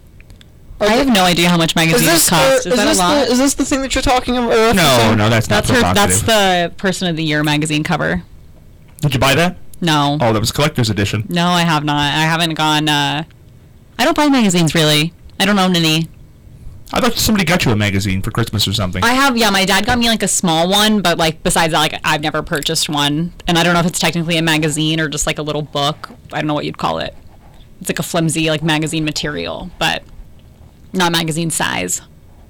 Speaker 3: I have no idea how much
Speaker 4: Is
Speaker 3: magazines
Speaker 4: this,
Speaker 3: cost.
Speaker 4: the,
Speaker 3: Is,
Speaker 4: is,
Speaker 3: that
Speaker 4: this
Speaker 3: a lot?
Speaker 4: the, is this the thing that you're talking about?
Speaker 2: No, no, that's not
Speaker 3: that's her.
Speaker 2: provocative.
Speaker 3: That's the Person of the Year magazine cover.
Speaker 2: Did you buy that?
Speaker 3: No.
Speaker 2: Oh, that was collector's edition.
Speaker 3: No, I have not. I haven't gone. Uh, I don't buy magazines really. I don't own any.
Speaker 2: I thought somebody got you a magazine for Christmas or something.
Speaker 3: I have, yeah, my dad got me like a small one, but like besides that, like I've never purchased one. And I don't know if it's technically a magazine or just like a little book. I don't know what you'd call it. It's like a flimsy like magazine material, but not magazine size.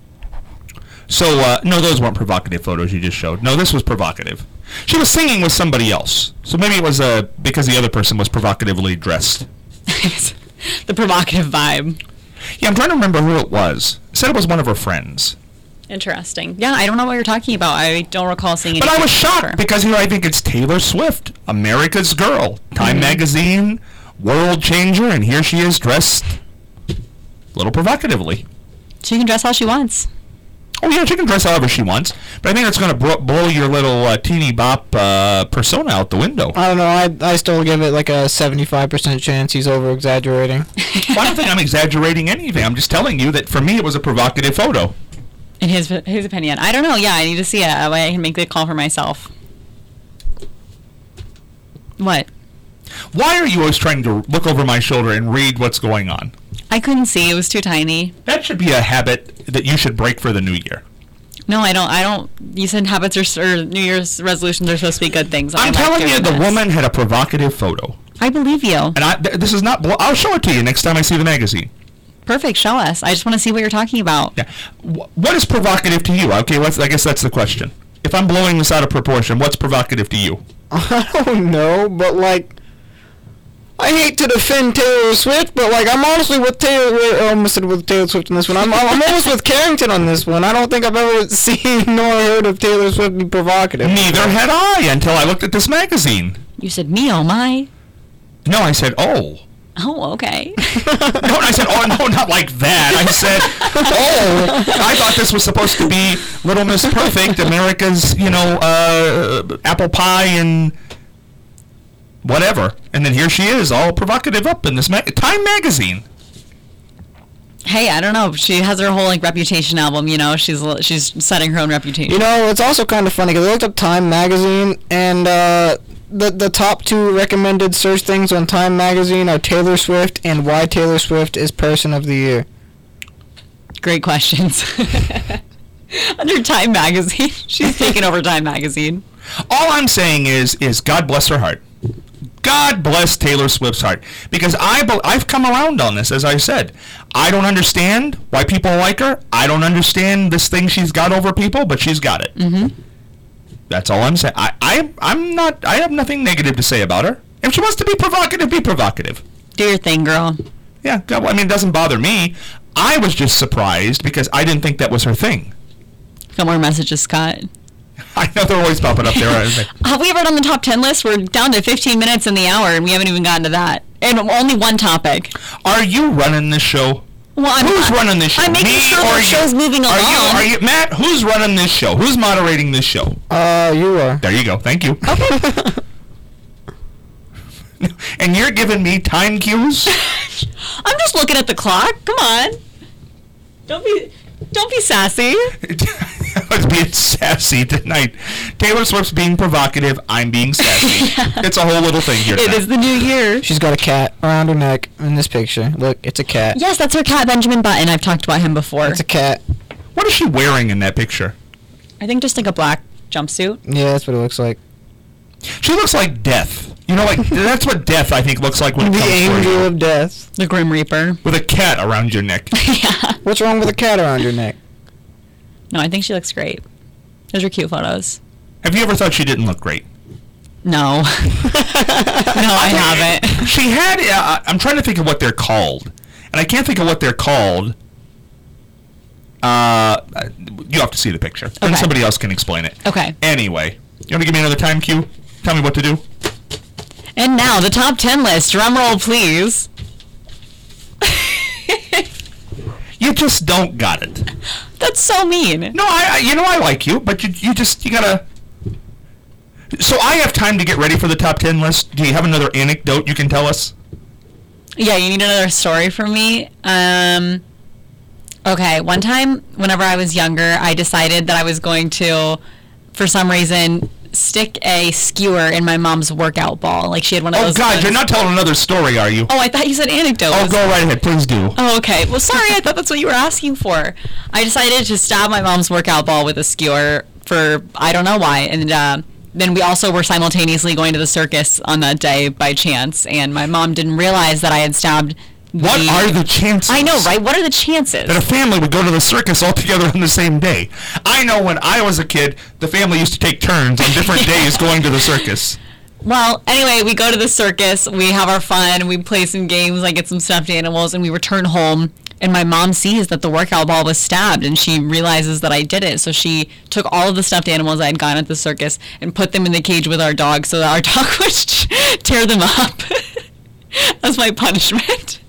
Speaker 2: So, uh, no, those weren't provocative photos you just showed. No, this was provocative. She was singing with somebody else. So maybe it was uh, because the other person was provocatively dressed.
Speaker 3: The provocative vibe.
Speaker 2: Yeah, I'm trying to remember who it was. It said it was one of her friends.
Speaker 3: Interesting. Yeah, I don't know what you're talking about. I don't recall seeing it.
Speaker 2: But I was shocked because here I think it's Taylor Swift, America's Girl, Time
Speaker 3: Mm-hmm.
Speaker 2: Magazine, world changer, and here she is dressed a little provocatively.
Speaker 3: She can dress how she wants.
Speaker 2: Oh yeah, she can dress however she wants, but I think that's going to bro- blow your little uh, teeny bop uh, persona out the window.
Speaker 4: I don't know. I I still give it like a seventy-five percent chance he's over exaggerating.
Speaker 2: Well, I don't think I'm exaggerating anything. I'm just telling you that for me it was a provocative photo.
Speaker 3: In his his opinion, I don't know. Yeah, I need to see it. That way I can make the call for myself. What?
Speaker 2: Why are you always trying to look over my shoulder and read what's going on?
Speaker 3: I couldn't see. It was too tiny.
Speaker 2: That should be a habit that you should break for the new year.
Speaker 3: No, I don't. I don't. You said habits are, or New Year's resolutions are supposed to be good things. and I
Speaker 2: I'm
Speaker 3: like
Speaker 2: telling you,
Speaker 3: doing
Speaker 2: the
Speaker 3: this.
Speaker 2: woman had a provocative photo.
Speaker 3: I believe you.
Speaker 2: And I, th- this is not, blo- I'll show it to you next time I see the magazine.
Speaker 3: Perfect. Show us. I just want to see what you're talking about.
Speaker 2: Yeah. Wh- what is provocative to you? Okay, let's, I guess that's the question. If I'm blowing this out of proportion, what's provocative to you?
Speaker 4: I don't know, but like, I hate to defend Taylor Swift, but like, I'm honestly with Taylor. with- I almost said with Taylor Swift on this one. I'm I'm almost with Carrington on this one. I don't think I've ever seen nor heard of Taylor Swift be provocative.
Speaker 2: Neither had I until I looked at this magazine.
Speaker 3: You said me, oh my.
Speaker 2: No, I said, oh.
Speaker 3: Oh, okay.
Speaker 2: No, I said, oh, no, not like that. I said, oh, I thought this was supposed to be Little Miss Perfect, America's, you know, uh, apple pie and whatever. And then here she is, all provocative up in this ma- Time magazine.
Speaker 3: Hey, I don't know. She has her whole like reputation album. You know, she's she's setting her own reputation.
Speaker 4: You know, it's also kind of funny because I looked up Time magazine, and uh, the the top two recommended search things on Time Magazine are Taylor Swift and why Taylor Swift is Person of the Year.
Speaker 3: Great questions. Under Time Magazine. She's taking over Time Magazine.
Speaker 2: All I'm saying is, is God bless her heart. God bless Taylor Swift's heart. Because I be- I've come around on this, as I said. I don't understand why people like her. I don't understand this thing she's got over people, but she's got it.
Speaker 3: Mm-hmm.
Speaker 2: That's all I'm saying. I, I, I'm not, I have nothing negative to say about her. If she wants to be provocative, be provocative.
Speaker 3: Do your thing, girl.
Speaker 2: Yeah, God, I mean, it doesn't bother me. I was just surprised because I didn't think that was her thing.
Speaker 3: Got more messages, Scott.
Speaker 2: I know they're always popping up there.
Speaker 3: Have we ever done the top ten list? We're down to fifteen minutes in the hour, and we haven't even gotten to that. And only one topic.
Speaker 2: Are you running this show?
Speaker 3: Well, I'm
Speaker 2: who's
Speaker 3: not,
Speaker 2: running this show?
Speaker 3: I'm making
Speaker 2: Me
Speaker 3: sure
Speaker 2: or
Speaker 3: the
Speaker 2: you?
Speaker 3: show's moving along.
Speaker 2: Are you, are you, Matt, who's running this show? Who's moderating this show?
Speaker 4: Uh, you are.
Speaker 2: There you go. Thank you.
Speaker 3: Okay.
Speaker 2: And you're giving me time cues?
Speaker 3: I'm just looking at the clock. Come on. Don't be, don't be sassy.
Speaker 2: I was being sassy tonight. Taylor Swift's being provocative. I'm being sassy. It's a whole little thing here
Speaker 3: It
Speaker 2: tonight.
Speaker 3: is the new year.
Speaker 4: She's got a cat around her neck in this picture. Look, it's a cat.
Speaker 3: Yes, that's her cat, Benjamin Button. I've talked about him before.
Speaker 4: It's a cat.
Speaker 2: What is she wearing in that picture?
Speaker 3: I think just like a black jumpsuit.
Speaker 4: Yeah, that's what it looks like.
Speaker 2: She looks like death. You know, like that's what death I think looks like when it
Speaker 4: The
Speaker 2: comes for
Speaker 4: angel
Speaker 2: you.
Speaker 4: of death.
Speaker 3: The Grim Reaper.
Speaker 2: With a cat around your neck.
Speaker 3: Yeah.
Speaker 4: What's wrong with a cat around your neck?
Speaker 3: No, I think she looks great. Those are cute photos.
Speaker 2: Have you ever thought she didn't look great?
Speaker 3: No. No, I haven't.
Speaker 2: She had, uh, I'm trying to think of what they're called. And I can't think of what they're called. Uh, you have to see the picture.
Speaker 3: Okay.
Speaker 2: And somebody else can explain it.
Speaker 3: Okay.
Speaker 2: Anyway, you want to give me another time cue? Tell me what to do.
Speaker 3: And now, the top ten list. Drum roll, please.
Speaker 2: You just don't got it.
Speaker 3: That's so mean.
Speaker 2: No, I, I you know I like you, but you you just you gotta. So I have time to get ready for the top ten list. Do you have another anecdote you can tell us?
Speaker 3: Yeah, you need another story from me. Um, okay, one time, whenever I was younger, I decided that I was going to, for some reason, stick a skewer in my mom's workout ball. Like she had one of
Speaker 2: Oh
Speaker 3: those.
Speaker 2: God,
Speaker 3: ones.
Speaker 2: you're not telling another story, are you?
Speaker 3: Oh, I thought you said anecdote.
Speaker 2: Oh, go right ahead, please do.
Speaker 3: Oh, okay. Well, sorry, I thought that's what you were asking for. I decided to stab my mom's workout ball with a skewer for, I don't know why. And uh, then we also were simultaneously going to the circus on that day by chance. And my mom didn't realize that I had stabbed
Speaker 2: What
Speaker 3: the...
Speaker 2: are the chances?
Speaker 3: I know, right? What are the chances?
Speaker 2: That a family would go to the circus all together on the same day. I know when I was a kid, the family used to take turns on different days going to the circus.
Speaker 3: Well, anyway, we go to the circus, we have our fun, we play some games, I get some stuffed animals, and we return home, and my mom sees that the workout ball was stabbed, and she realizes that I did it, so she took all of the stuffed animals I had gotten at the circus and put them in the cage with our dog so that our dog would tear them up as my punishment.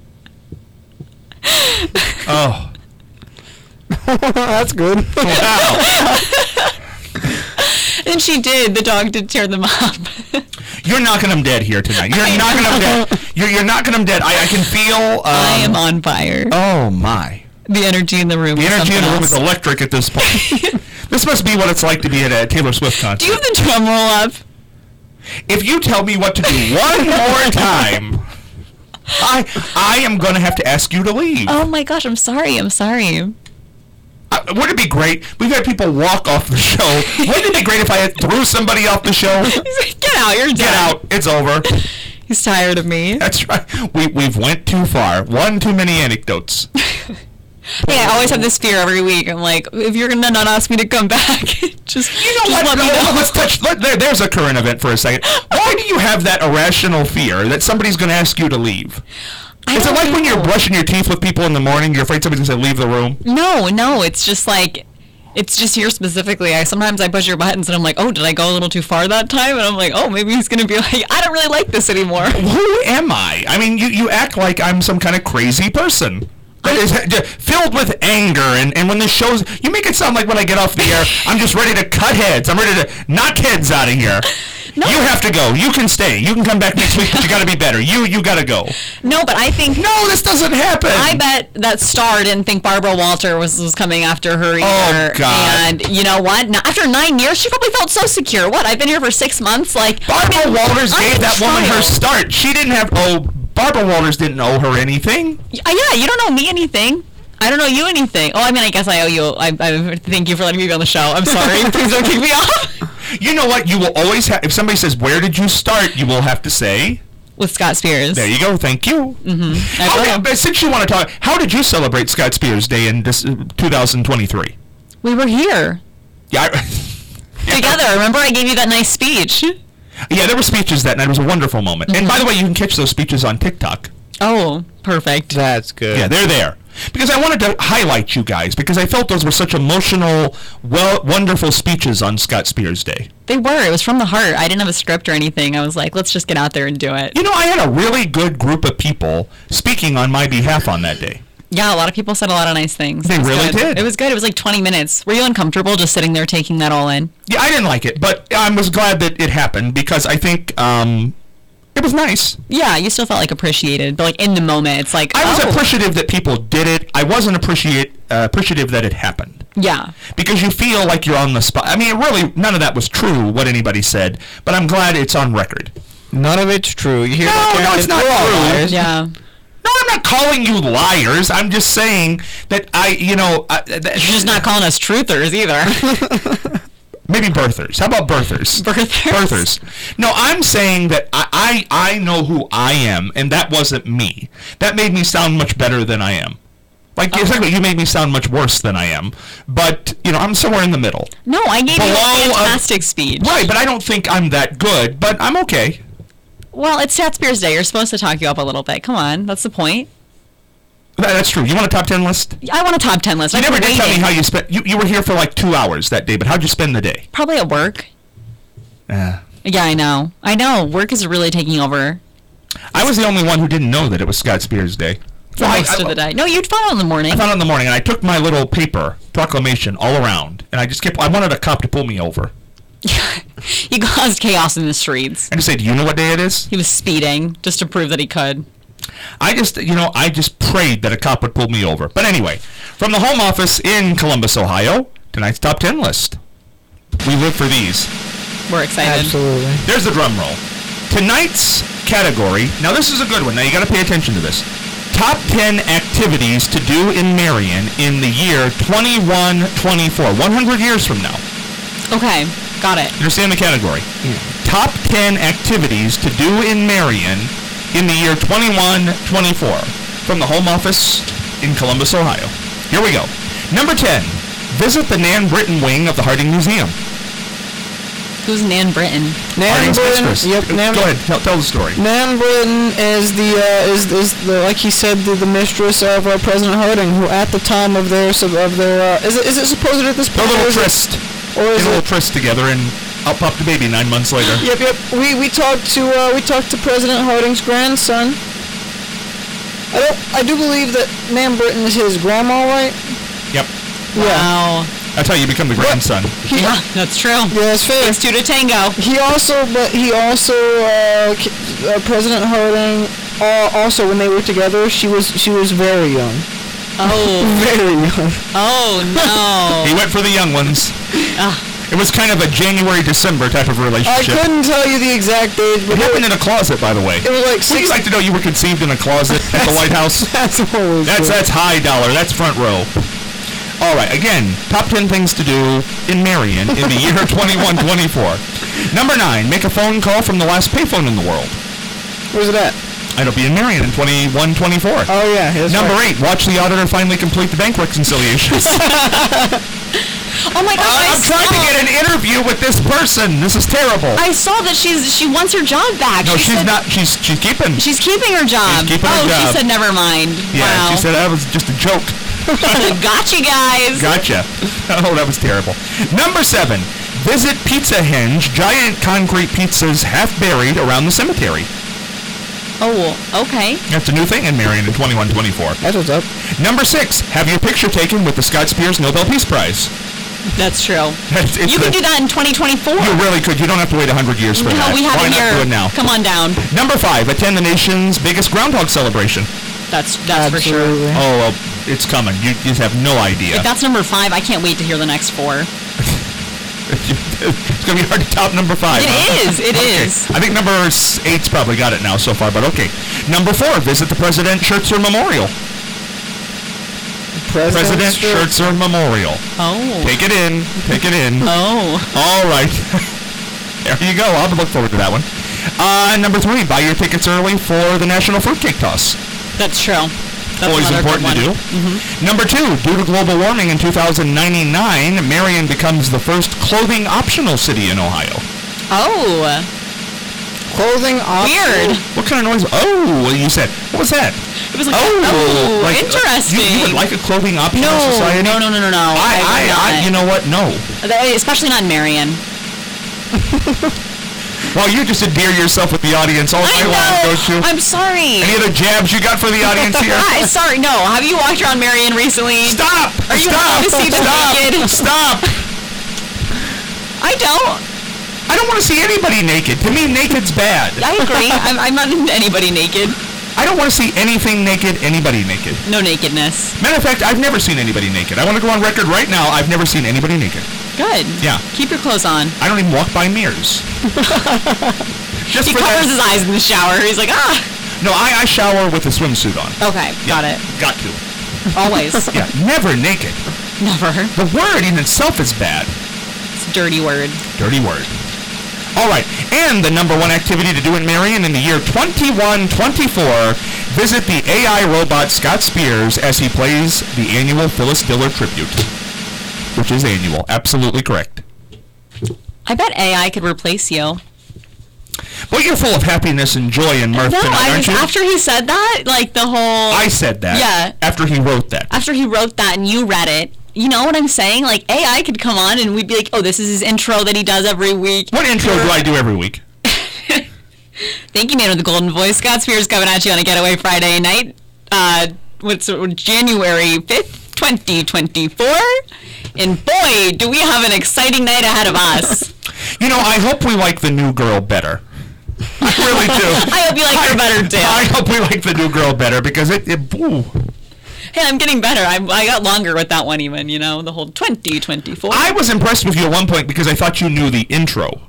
Speaker 2: Oh.
Speaker 4: That's good.
Speaker 2: Wow.
Speaker 3: And she did. The dog did tear them up.
Speaker 2: You're knocking them dead here tonight. You're knocking them dead. You're, you're knocking them dead. I, I can feel... Um,
Speaker 3: I am on fire.
Speaker 2: Oh, my.
Speaker 3: The energy in the room
Speaker 2: The
Speaker 3: is
Speaker 2: energy in the room
Speaker 3: something
Speaker 2: is electric at this point. This must be what it's like to be at a Taylor Swift concert.
Speaker 3: Do you have the drum roll up?
Speaker 2: If you tell me what to do one more time, I I am going to have to ask you to leave.
Speaker 3: Oh my gosh, I'm sorry. I'm sorry.
Speaker 2: Uh, wouldn't it be great? We've had people walk off the show. Wouldn't it be great if I had threw somebody off the show?
Speaker 3: He's like, get out, you're done.
Speaker 2: Get out. It's over.
Speaker 3: He's tired of me.
Speaker 2: That's right. We, we've went too far. One too many anecdotes.
Speaker 3: Yeah, I always have this fear every week. I'm like, if you're gonna not ask me to come back, just
Speaker 2: You know
Speaker 3: just
Speaker 2: what?
Speaker 3: let me
Speaker 2: No,
Speaker 3: know.
Speaker 2: let's touch. Let, there, there's a current event for a second. Why do you have that irrational fear that somebody's going to ask you to leave?
Speaker 3: I
Speaker 2: Is it
Speaker 3: don't
Speaker 2: like when you're
Speaker 3: know.
Speaker 2: brushing your teeth with people in the morning, you're afraid somebody's going to say, leave the room?
Speaker 3: No, no, it's just like, it's just here specifically. I sometimes I push your buttons and I'm like, oh, did I go a little too far that time? And I'm like, oh, maybe he's gonna be like, I don't really like this anymore.
Speaker 2: Who am I? I mean, you, you act like I'm some kind of crazy person. That is uh, filled with anger, and, and when this shows, you make it sound like when I get off the air, I'm just ready to cut heads. I'm ready to knock heads out of here.
Speaker 3: No.
Speaker 2: You have to go. You can stay. You can come back next week, but you got to be better. You you got to go.
Speaker 3: No, but I think
Speaker 2: No, this doesn't happen.
Speaker 3: I bet that Star didn't think Barbara Walter was, was coming after her either.
Speaker 2: God.
Speaker 3: And you know what? Now, after nine years, she probably felt so secure. What? I've been here for six months. Like
Speaker 2: Barbara
Speaker 3: I mean,
Speaker 2: Walters
Speaker 3: I'm
Speaker 2: gave
Speaker 3: a
Speaker 2: that woman her
Speaker 3: child.
Speaker 2: start. She didn't have. Oh, Barbara Walters didn't owe her anything.
Speaker 3: Yeah, yeah, you don't owe me anything. I don't owe you anything. Oh, I mean, I guess I owe you. I, I thank you for letting me be on the show. I'm sorry. Please don't kick me off.
Speaker 2: You know what? You will always have. If somebody says, "Where did you start?" you will have to say,
Speaker 3: With Scott Spears.
Speaker 2: "There you go. Thank you."
Speaker 3: Mm-hmm. I
Speaker 2: Okay,
Speaker 3: will.
Speaker 2: but since you want to talk, how did you celebrate Scott Spears Day in this, uh, twenty twenty-three?
Speaker 3: We were here
Speaker 2: Yeah. I, yeah.
Speaker 3: together. Remember, I gave you that nice speech.
Speaker 2: Yeah, there were speeches that night. It was a wonderful moment. And
Speaker 3: Mm-hmm.
Speaker 2: by the way, you can catch those speeches on TikTok.
Speaker 3: Oh, perfect.
Speaker 4: That's good.
Speaker 2: Yeah, they're there. Because I wanted to highlight you guys, because I felt those were such emotional, well, wonderful speeches on Scott Spears Day.
Speaker 3: They were. It was from the heart. I didn't have a script or anything. I was like, let's just get out there and do it.
Speaker 2: You know, I had a really good group of people speaking on my behalf on that day.
Speaker 3: Yeah, a lot of people said a lot of nice things.
Speaker 2: They
Speaker 3: It was
Speaker 2: really
Speaker 3: good.
Speaker 2: did.
Speaker 3: It was good. It was like twenty minutes. Were you uncomfortable just sitting there taking that all in?
Speaker 2: Yeah, I didn't like it, but I was glad that it happened, because I think um, it was nice.
Speaker 3: Yeah, you still felt like appreciated, but like in the moment, it's like,
Speaker 2: I was
Speaker 3: oh.
Speaker 2: appreciative that people did it. I wasn't appreciate uh, appreciative that it happened.
Speaker 3: Yeah.
Speaker 2: Because you feel like you're on the spot. I mean, really, none of that was true, what anybody said, but I'm glad it's on record.
Speaker 4: None of it's true. You hear
Speaker 2: No,
Speaker 4: that,
Speaker 2: no,
Speaker 4: Karen?
Speaker 2: it's not
Speaker 4: We're all
Speaker 2: true.
Speaker 4: liars.
Speaker 3: Yeah.
Speaker 2: No, I'm not calling you liars. I'm just saying that I, you know... I, that,
Speaker 3: You're just not calling us truthers either.
Speaker 2: Maybe birthers. How about birthers?
Speaker 3: Birthers.
Speaker 2: Birthers. No, I'm saying that I, I, I know who I am, and that wasn't me. That made me sound much better than I am. Like,
Speaker 3: Oh.
Speaker 2: exactly, you made me sound much worse than I am. But, you know, I'm somewhere in the middle.
Speaker 3: No, I gave you
Speaker 2: Below
Speaker 3: a
Speaker 2: a-
Speaker 3: fantastic speech.
Speaker 2: Right, but I don't think I'm that good, but I'm okay.
Speaker 3: Well, it's Scott Spears Day. You're supposed to talk you up a little bit. Come on. That's the point.
Speaker 2: That, that's true. You want a top ten list?
Speaker 3: I want a top ten list.
Speaker 2: You
Speaker 3: I've
Speaker 2: never
Speaker 3: been
Speaker 2: did tell me
Speaker 3: waiting.
Speaker 2: how you spent... You, you were here for like two hours that day, but how'd you spend the day?
Speaker 3: Probably at work.
Speaker 2: Uh,
Speaker 3: Yeah, I know. I know. Work is really taking over
Speaker 2: I was the only one who didn't know that it was Scott Spears Day.
Speaker 3: for
Speaker 2: Well, I-
Speaker 3: most
Speaker 2: I-
Speaker 3: of the day. No, you'd find it in the morning.
Speaker 2: I found it in the morning, and I took my little paper proclamation all around, and I just kept... I wanted a cop to pull me over.
Speaker 3: He caused chaos in the streets.
Speaker 2: And to say, do you know what day it is?
Speaker 3: He was speeding just to prove that he could.
Speaker 2: I just, you know, I just prayed that a cop would pull me over. But anyway, from the home office in Columbus, Ohio, tonight's top ten list. We live for these.
Speaker 3: We're excited.
Speaker 4: Absolutely.
Speaker 2: There's the drum roll. Tonight's category, now this is a good one. Now you got to pay attention to this. Top ten activities to do in Marion in the year twenty-one twenty-four, one hundred years from now.
Speaker 3: Okay, got it.
Speaker 2: You understand the category? Top ten activities to do in Marion in the year twenty-one twenty-four from the home office in Columbus, Ohio. Here we go. Number ten, visit the Nan Britton wing of the Harding Museum.
Speaker 3: Who's Nan Britton?
Speaker 4: Nan
Speaker 2: Harding's
Speaker 4: Britton.
Speaker 2: mistress.
Speaker 4: Yep. Nan,
Speaker 2: Go ahead, tell, tell the story.
Speaker 4: Nan Britton is the uh, is is the like he said the, the mistress of uh, President Harding, who at the time of their sub of their uh, is it is it supposed at this
Speaker 2: Their
Speaker 4: point?
Speaker 2: little
Speaker 4: or is it-
Speaker 2: tryst.
Speaker 4: Or is
Speaker 2: Did a
Speaker 4: it?
Speaker 2: little tryst together, and out popped the baby nine months later.
Speaker 4: Yep, yep. We we talked to uh, we talked to President Harding's grandson. I don't. I do believe that Nan Britton is his grandma, right?
Speaker 2: Yep.
Speaker 4: Yeah.
Speaker 3: Wow.
Speaker 2: That's how you become the grandson.
Speaker 4: He,
Speaker 3: Yeah, that's true.
Speaker 4: yeah, that's fair.
Speaker 3: It's two to tango.
Speaker 4: He also, but he also, uh, k- uh, President Harding, uh, also when they were together, she was she was very young,
Speaker 3: Oh,
Speaker 4: very young.
Speaker 3: oh
Speaker 2: He
Speaker 3: no.
Speaker 2: went for the young ones.
Speaker 3: Ah,
Speaker 2: It was kind of a January-December type of
Speaker 4: I
Speaker 2: relationship.
Speaker 4: couldn't tell you the exact age,
Speaker 2: It
Speaker 4: but it,
Speaker 2: happened in a closet, by the way.
Speaker 4: it was like
Speaker 2: Would you
Speaker 4: six.
Speaker 2: like to know you were conceived in a closet at the White House?
Speaker 4: That's what was
Speaker 2: That's
Speaker 4: good.
Speaker 2: that's high dollar. That's front row. All right, again, top ten things to do in Marion in the year twenty-one twenty-four. Number nine, make a phone call from the last payphone in the world.
Speaker 4: Where's it at?
Speaker 2: It'll be in Marion in twenty-one twenty-four.
Speaker 4: Oh yeah, that's
Speaker 2: Number
Speaker 4: right.
Speaker 2: eight, watch the auditor finally complete the bank reconciliations.
Speaker 3: oh my gosh, I
Speaker 2: I'm trying to
Speaker 3: saw,
Speaker 2: get an interview with this person. This is terrible.
Speaker 3: I saw that she's she wants her job back.
Speaker 2: no,
Speaker 3: she
Speaker 2: she's
Speaker 3: said,
Speaker 2: not. She's she's keeping.
Speaker 3: She's keeping her job.
Speaker 2: She's keeping her
Speaker 3: oh,
Speaker 2: job.
Speaker 3: she said never mind.
Speaker 2: yeah,
Speaker 3: wow.
Speaker 2: she said that was just a joke.
Speaker 3: Gotcha, guys.
Speaker 2: Gotcha. Oh, that was terrible. Number seven, visit Pizza Henge, giant concrete pizzas half buried around the cemetery.
Speaker 3: Oh, okay.
Speaker 2: That's a new thing in Marion in twenty-one twenty-four.
Speaker 4: That's what's up.
Speaker 2: Number six, have your picture taken with the Scott Spears Nobel Peace Prize.
Speaker 3: That's true.
Speaker 2: It's, it's
Speaker 3: You
Speaker 2: the,
Speaker 3: could do that in twenty twenty-four.
Speaker 2: You really could. You don't have to wait one hundred years for
Speaker 3: No,
Speaker 2: that.
Speaker 3: we have
Speaker 2: Why
Speaker 3: it
Speaker 2: not
Speaker 3: here.
Speaker 2: do it now?
Speaker 3: Come on down.
Speaker 2: Number five, attend the nation's biggest groundhog celebration.
Speaker 3: That's that's for sure.
Speaker 4: Absolutely.
Speaker 2: Oh, well, it's coming. You just have no idea.
Speaker 3: If that's number five, I can't wait to hear the next four.
Speaker 2: It's going to be hard to top number five.
Speaker 3: It
Speaker 2: huh?
Speaker 3: is. It
Speaker 2: Okay.
Speaker 3: is.
Speaker 2: I think number s- eight's probably got it now so far, but okay. Number four, visit the President Schertzer Memorial. President Schertzer Memorial.
Speaker 3: Oh.
Speaker 2: Take it in. Take it in.
Speaker 3: Oh.
Speaker 2: All right. There you go. I'll look forward to that one. Uh, number three, buy your tickets early for the National Fruitcake Toss.
Speaker 3: That's true. That's
Speaker 2: Always
Speaker 3: another
Speaker 2: important
Speaker 3: good
Speaker 2: to do.
Speaker 3: one. Mm-hmm.
Speaker 2: Number two, due to global warming in two thousand ninety-nine, Marion becomes the first clothing optional city in Ohio.
Speaker 3: Oh.
Speaker 4: Clothing optional.
Speaker 3: Weird.
Speaker 2: What kind of noise? Oh, you said. What was that?
Speaker 3: It was like,
Speaker 2: Oh,
Speaker 3: oh,
Speaker 2: like, uh,
Speaker 3: interesting.
Speaker 2: You, you would like a clothing optional
Speaker 3: no,
Speaker 2: society?
Speaker 3: no, no, no, no, no.
Speaker 2: I, I,
Speaker 3: would
Speaker 2: I,
Speaker 3: not.
Speaker 2: you know what? No.
Speaker 3: They- Especially not in Marion.
Speaker 2: Well, you just endear yourself with the audience all
Speaker 3: I
Speaker 2: night long,
Speaker 3: know.
Speaker 2: don't you?
Speaker 3: I'm sorry.
Speaker 2: Any other jabs you got for the audience here?
Speaker 3: Ah, sorry, no. Have you walked around Marion recently?
Speaker 2: Stop!
Speaker 3: Are you
Speaker 2: Stop!
Speaker 3: happy to see them
Speaker 2: Stop!
Speaker 3: naked?
Speaker 2: Stop!
Speaker 3: I don't.
Speaker 2: I don't want to see anybody naked. To me, naked's bad.
Speaker 3: I agree. I'm, I'm not into anybody naked.
Speaker 2: I don't want to see anything naked, anybody naked.
Speaker 3: No nakedness.
Speaker 2: Matter of fact, I've never seen anybody naked. I want to go on record right now, I've never seen anybody naked.
Speaker 3: Good.
Speaker 2: Yeah.
Speaker 3: Keep your clothes on.
Speaker 2: I don't even walk by mirrors. Just
Speaker 3: He
Speaker 2: for
Speaker 3: covers
Speaker 2: that.
Speaker 3: his eyes in the shower. He's like, ah.
Speaker 2: No, I, I shower with a swimsuit on.
Speaker 3: Okay, got it.
Speaker 2: Got to.
Speaker 3: Always.
Speaker 2: Yeah, never naked.
Speaker 3: Never.
Speaker 2: The word in itself is bad.
Speaker 3: It's a dirty word.
Speaker 2: Dirty word. All right, and the number one activity to do in Marion in the year twenty-one twenty-four, visit the A I robot Scott Spears as he plays the annual Phyllis Diller tribute, which is annual. Absolutely correct.
Speaker 3: I bet A I could replace you.
Speaker 2: Well, you're full of happiness and joy and mirth
Speaker 3: No,
Speaker 2: tonight,
Speaker 3: I
Speaker 2: aren't
Speaker 3: was,
Speaker 2: you?
Speaker 3: after he said that, like the whole...
Speaker 2: I said that.
Speaker 3: Yeah.
Speaker 2: After he wrote that.
Speaker 3: After he wrote that and you read it, you know what I'm saying? Like, A I could come on and we'd be like, oh, this is his intro that he does every week.
Speaker 2: What intro do I do every week?
Speaker 3: Thank you, man with the golden voice. Scott Spears coming at you on a Getaway Friday night. Uh, what's January fifth, twenty twenty-four. And boy, do we have an exciting night ahead of us.
Speaker 2: You know, I hope we like the new girl better. I really do.
Speaker 3: I hope you like her better, too.
Speaker 2: I hope we like the new girl better because it, it ooh.
Speaker 3: Hey, I'm getting better. I, I got longer with that one even, you know, the whole twenty twenty-four.
Speaker 2: I was impressed with you at one point because I thought you knew the intro.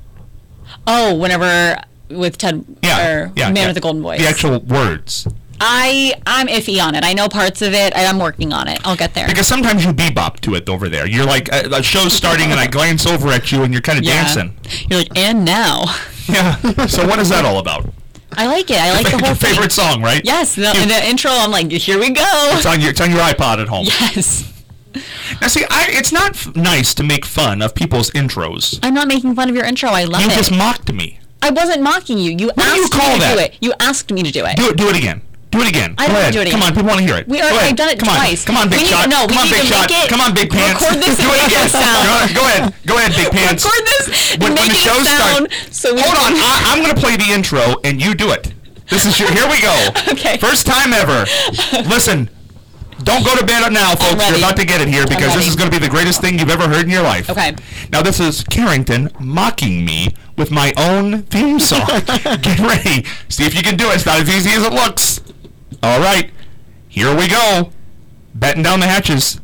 Speaker 3: Oh, whenever with Ted,
Speaker 2: Yeah,
Speaker 3: or
Speaker 2: yeah,
Speaker 3: Man
Speaker 2: yeah.
Speaker 3: with the Golden Voice.
Speaker 2: The actual words.
Speaker 3: I, I'm iffy on it. I know parts of it. I'm working on it. I'll get there.
Speaker 2: Because sometimes you bebop to it over there. You're like, uh, the show's starting and I glance over at you and you're kind of
Speaker 3: Yeah.
Speaker 2: dancing.
Speaker 3: You're like, and now.
Speaker 2: Yeah. So what is that all about?
Speaker 3: I like it. I like the
Speaker 2: Your
Speaker 3: whole
Speaker 2: favorite
Speaker 3: thing.
Speaker 2: song, right?
Speaker 3: Yes, the, the intro, I'm like, here we go.
Speaker 2: It's on your, it's on your iPod at home.
Speaker 3: Yes.
Speaker 2: Now see, I, it's not f- nice to make fun of people's intros.
Speaker 3: I'm not making fun of your intro. I love
Speaker 2: You
Speaker 3: it.
Speaker 2: just mocked me.
Speaker 3: I wasn't mocking you. You
Speaker 2: do
Speaker 3: asked
Speaker 2: you call
Speaker 3: me to
Speaker 2: that?
Speaker 3: do it. You asked me to do it.
Speaker 2: Do it. Do it again. Do it again.
Speaker 3: I
Speaker 2: Go
Speaker 3: don't
Speaker 2: ahead.
Speaker 3: do it
Speaker 2: Come
Speaker 3: again.
Speaker 2: on, people want to hear it.
Speaker 3: We
Speaker 2: Go
Speaker 3: are,
Speaker 2: ahead.
Speaker 3: I've done it
Speaker 2: Come
Speaker 3: twice.
Speaker 2: On. Come on, big
Speaker 3: we
Speaker 2: shot.
Speaker 3: Need, no,
Speaker 2: Come
Speaker 3: we
Speaker 2: on,
Speaker 3: need
Speaker 2: big
Speaker 3: to
Speaker 2: shot.
Speaker 3: make it,
Speaker 2: Come on, big pants.
Speaker 3: Record this
Speaker 2: Do
Speaker 3: and
Speaker 2: it
Speaker 3: make
Speaker 2: again.
Speaker 3: it sound.
Speaker 2: Go ahead. Go ahead, big pants.
Speaker 3: Record this
Speaker 2: When,
Speaker 3: and
Speaker 2: when
Speaker 3: make
Speaker 2: the show
Speaker 3: it sound.
Speaker 2: starts,
Speaker 3: So we
Speaker 2: hold on.
Speaker 3: can-
Speaker 2: I, I'm going to play the intro and you do it. This is your. Here we go.
Speaker 3: Okay.
Speaker 2: First time ever. Listen. Don't go to bed now, folks. You're
Speaker 3: ready.
Speaker 2: about to get it here because this
Speaker 3: ready.
Speaker 2: is going to be the greatest thing you've ever heard in your life.
Speaker 3: Okay.
Speaker 2: Now this is Carrington mocking me with my own theme song. Get ready. See if you can do it. It's not as easy as it looks. All right. Here we go. Batten down the hatches.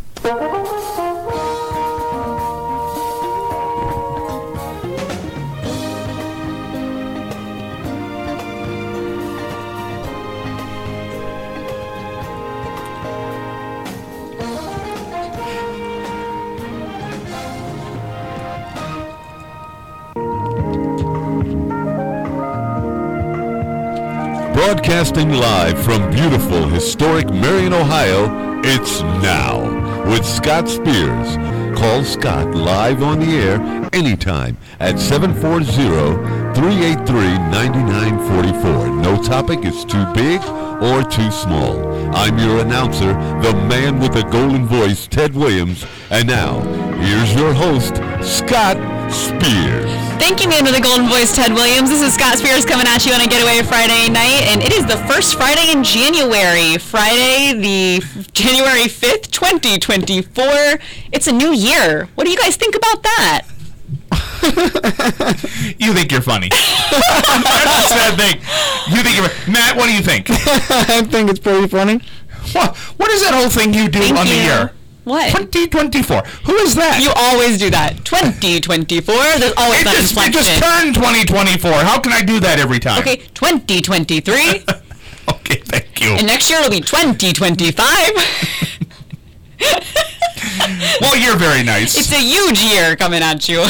Speaker 1: Broadcasting live from beautiful, historic Marion, Ohio, it's Now with Scott Spears. Call Scott live on the air anytime at seven four zero, three eight three, nine nine four four. No topic is too big or too small. I'm your announcer, the man with the golden voice, Ted Williams. And now, here's your host, Scott Spears.
Speaker 3: Thank you, man, to the golden voice, Ted Williams. This is Scott Spears coming at you on a Getaway Friday night, and it is the first Friday in January. Friday, the January fifth, twenty twenty-four. It's a new year. What do you guys think about that?
Speaker 2: You think you're funny. That's the sad thing. You think you're... Matt, what do you think?
Speaker 4: I think it's pretty funny.
Speaker 2: What, what is that whole thing you do
Speaker 3: Thank
Speaker 2: on
Speaker 3: you.
Speaker 2: the year?
Speaker 3: What?
Speaker 2: twenty twenty-four. Who is that?
Speaker 3: You always do that. twenty twenty-four. There's always
Speaker 2: it
Speaker 3: that
Speaker 2: just, it
Speaker 3: inflection.
Speaker 2: just turned twenty twenty-four. How can I do that every time?
Speaker 3: Okay, twenty twenty-three.
Speaker 2: Okay, thank you.
Speaker 3: And next year it'll be twenty twenty-five.
Speaker 2: Well, you're very nice.
Speaker 3: It's a huge year coming at you.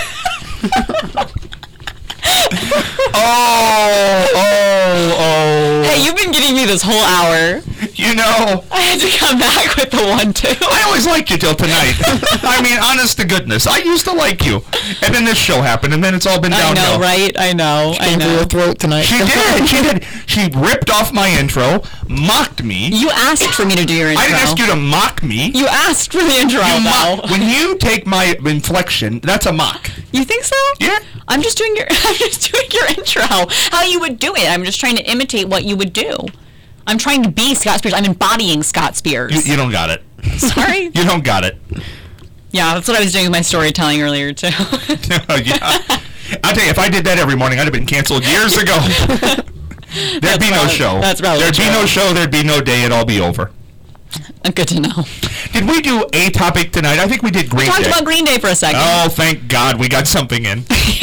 Speaker 2: Oh, oh, oh.
Speaker 3: Hey, you've been giving me this whole hour.
Speaker 2: You know,
Speaker 3: I had to come back with the one, two.
Speaker 2: I always liked you till tonight. I mean, honest to goodness, I used to like you. And then this show happened, and then it's all been
Speaker 3: I
Speaker 2: downhill.
Speaker 3: know, right? I know. I
Speaker 4: Came through
Speaker 3: know.
Speaker 4: your throat tonight.
Speaker 2: She did. She did. She ripped off my intro, mocked me.
Speaker 3: You asked for me to do your intro.
Speaker 2: I didn't ask you to mock me.
Speaker 3: You asked for the intro,
Speaker 2: You
Speaker 3: though.
Speaker 2: mock. When you take my inflection, that's a mock.
Speaker 3: You think so?
Speaker 2: Yeah.
Speaker 3: I'm just doing your. I'm just doing your intro. How you would do it? I'm just trying to imitate what you would do. I'm trying to be Scott Spears. I'm embodying Scott Spears.
Speaker 2: You, you don't got it.
Speaker 3: Sorry.
Speaker 2: You don't got it.
Speaker 3: Yeah, that's what I was doing with my storytelling earlier too.
Speaker 2: Yeah. I'll tell you, if I did that every morning, I'd have been canceled years ago. There'd
Speaker 3: That's
Speaker 2: be no
Speaker 3: probably-
Speaker 2: show.
Speaker 3: that's probably
Speaker 2: There'd be
Speaker 3: true.
Speaker 2: no show. There'd be no day. It'd all be over.
Speaker 3: Good to know.
Speaker 2: Did we do a topic tonight? I think we did Green
Speaker 3: We talked
Speaker 2: Day.
Speaker 3: about Green Day for a second.
Speaker 2: Oh, thank God, we got something in.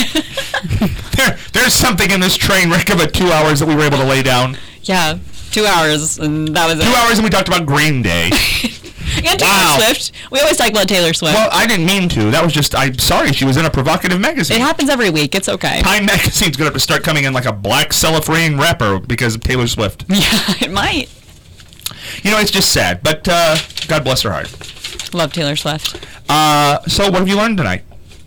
Speaker 2: there, there's something in this train wreck of a two hours that we were able to lay down.
Speaker 3: Yeah, two hours, and that was it.
Speaker 2: Two hours, and we talked about Green Day.
Speaker 3: And Taylor
Speaker 2: Wow.
Speaker 3: Swift. We always talk about Taylor Swift.
Speaker 2: Well, I didn't mean to. That was just, I'm sorry, she was in a provocative magazine.
Speaker 3: It happens every week. It's okay.
Speaker 2: Time magazine's going to start coming in like a black cellophane wrapper because of Taylor Swift.
Speaker 3: Yeah, it might.
Speaker 2: You know, it's just sad, but uh, God bless her heart.
Speaker 3: Love Taylor Swift.
Speaker 2: Uh, so what have you learned tonight?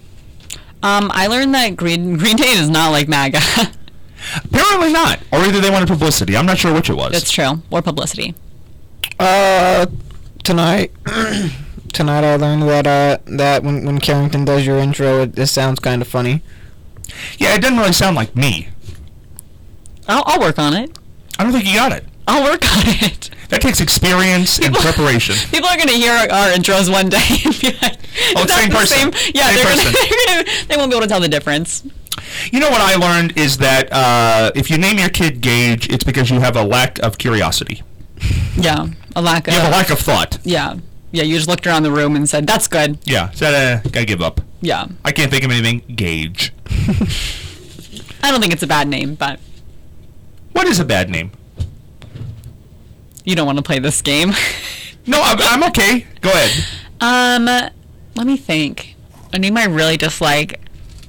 Speaker 3: Um, I learned that Green Green Day is not like MAGA.
Speaker 2: Apparently not. Or either they wanted publicity. I'm not sure which it was.
Speaker 3: That's true. Or publicity.
Speaker 4: Uh, tonight, tonight I learned that uh that when when Carrington does your intro, it, it sounds kind of funny.
Speaker 2: Yeah, it doesn't really sound like me.
Speaker 3: I'll, I'll work on it.
Speaker 2: I don't think you got it.
Speaker 3: I'll work on it.
Speaker 2: That takes experience and preparation.
Speaker 3: People are gonna hear our, our intros one day and be like,
Speaker 2: Oh,
Speaker 3: "Is that
Speaker 2: same
Speaker 3: the
Speaker 2: person.
Speaker 3: same?" Yeah,
Speaker 2: Same
Speaker 3: they're
Speaker 2: person.
Speaker 3: Gonna, they're gonna, they won't be able to tell the difference.
Speaker 2: You know what I learned is that uh, if you name your kid Gage, it's because you have a lack of curiosity.
Speaker 3: Yeah, a lack of.
Speaker 2: You have a lack of thought.
Speaker 3: Yeah, yeah. You just looked around the room and said, "That's good."
Speaker 2: Yeah, so uh, gotta give up.
Speaker 3: Yeah.
Speaker 2: I can't think of anything. Gage.
Speaker 3: I don't think it's a bad name, but
Speaker 2: What is a bad name?
Speaker 3: you don't want to play this game.
Speaker 2: No, I'm, I'm okay. Go ahead.
Speaker 3: Um, let me think. A name I really dislike.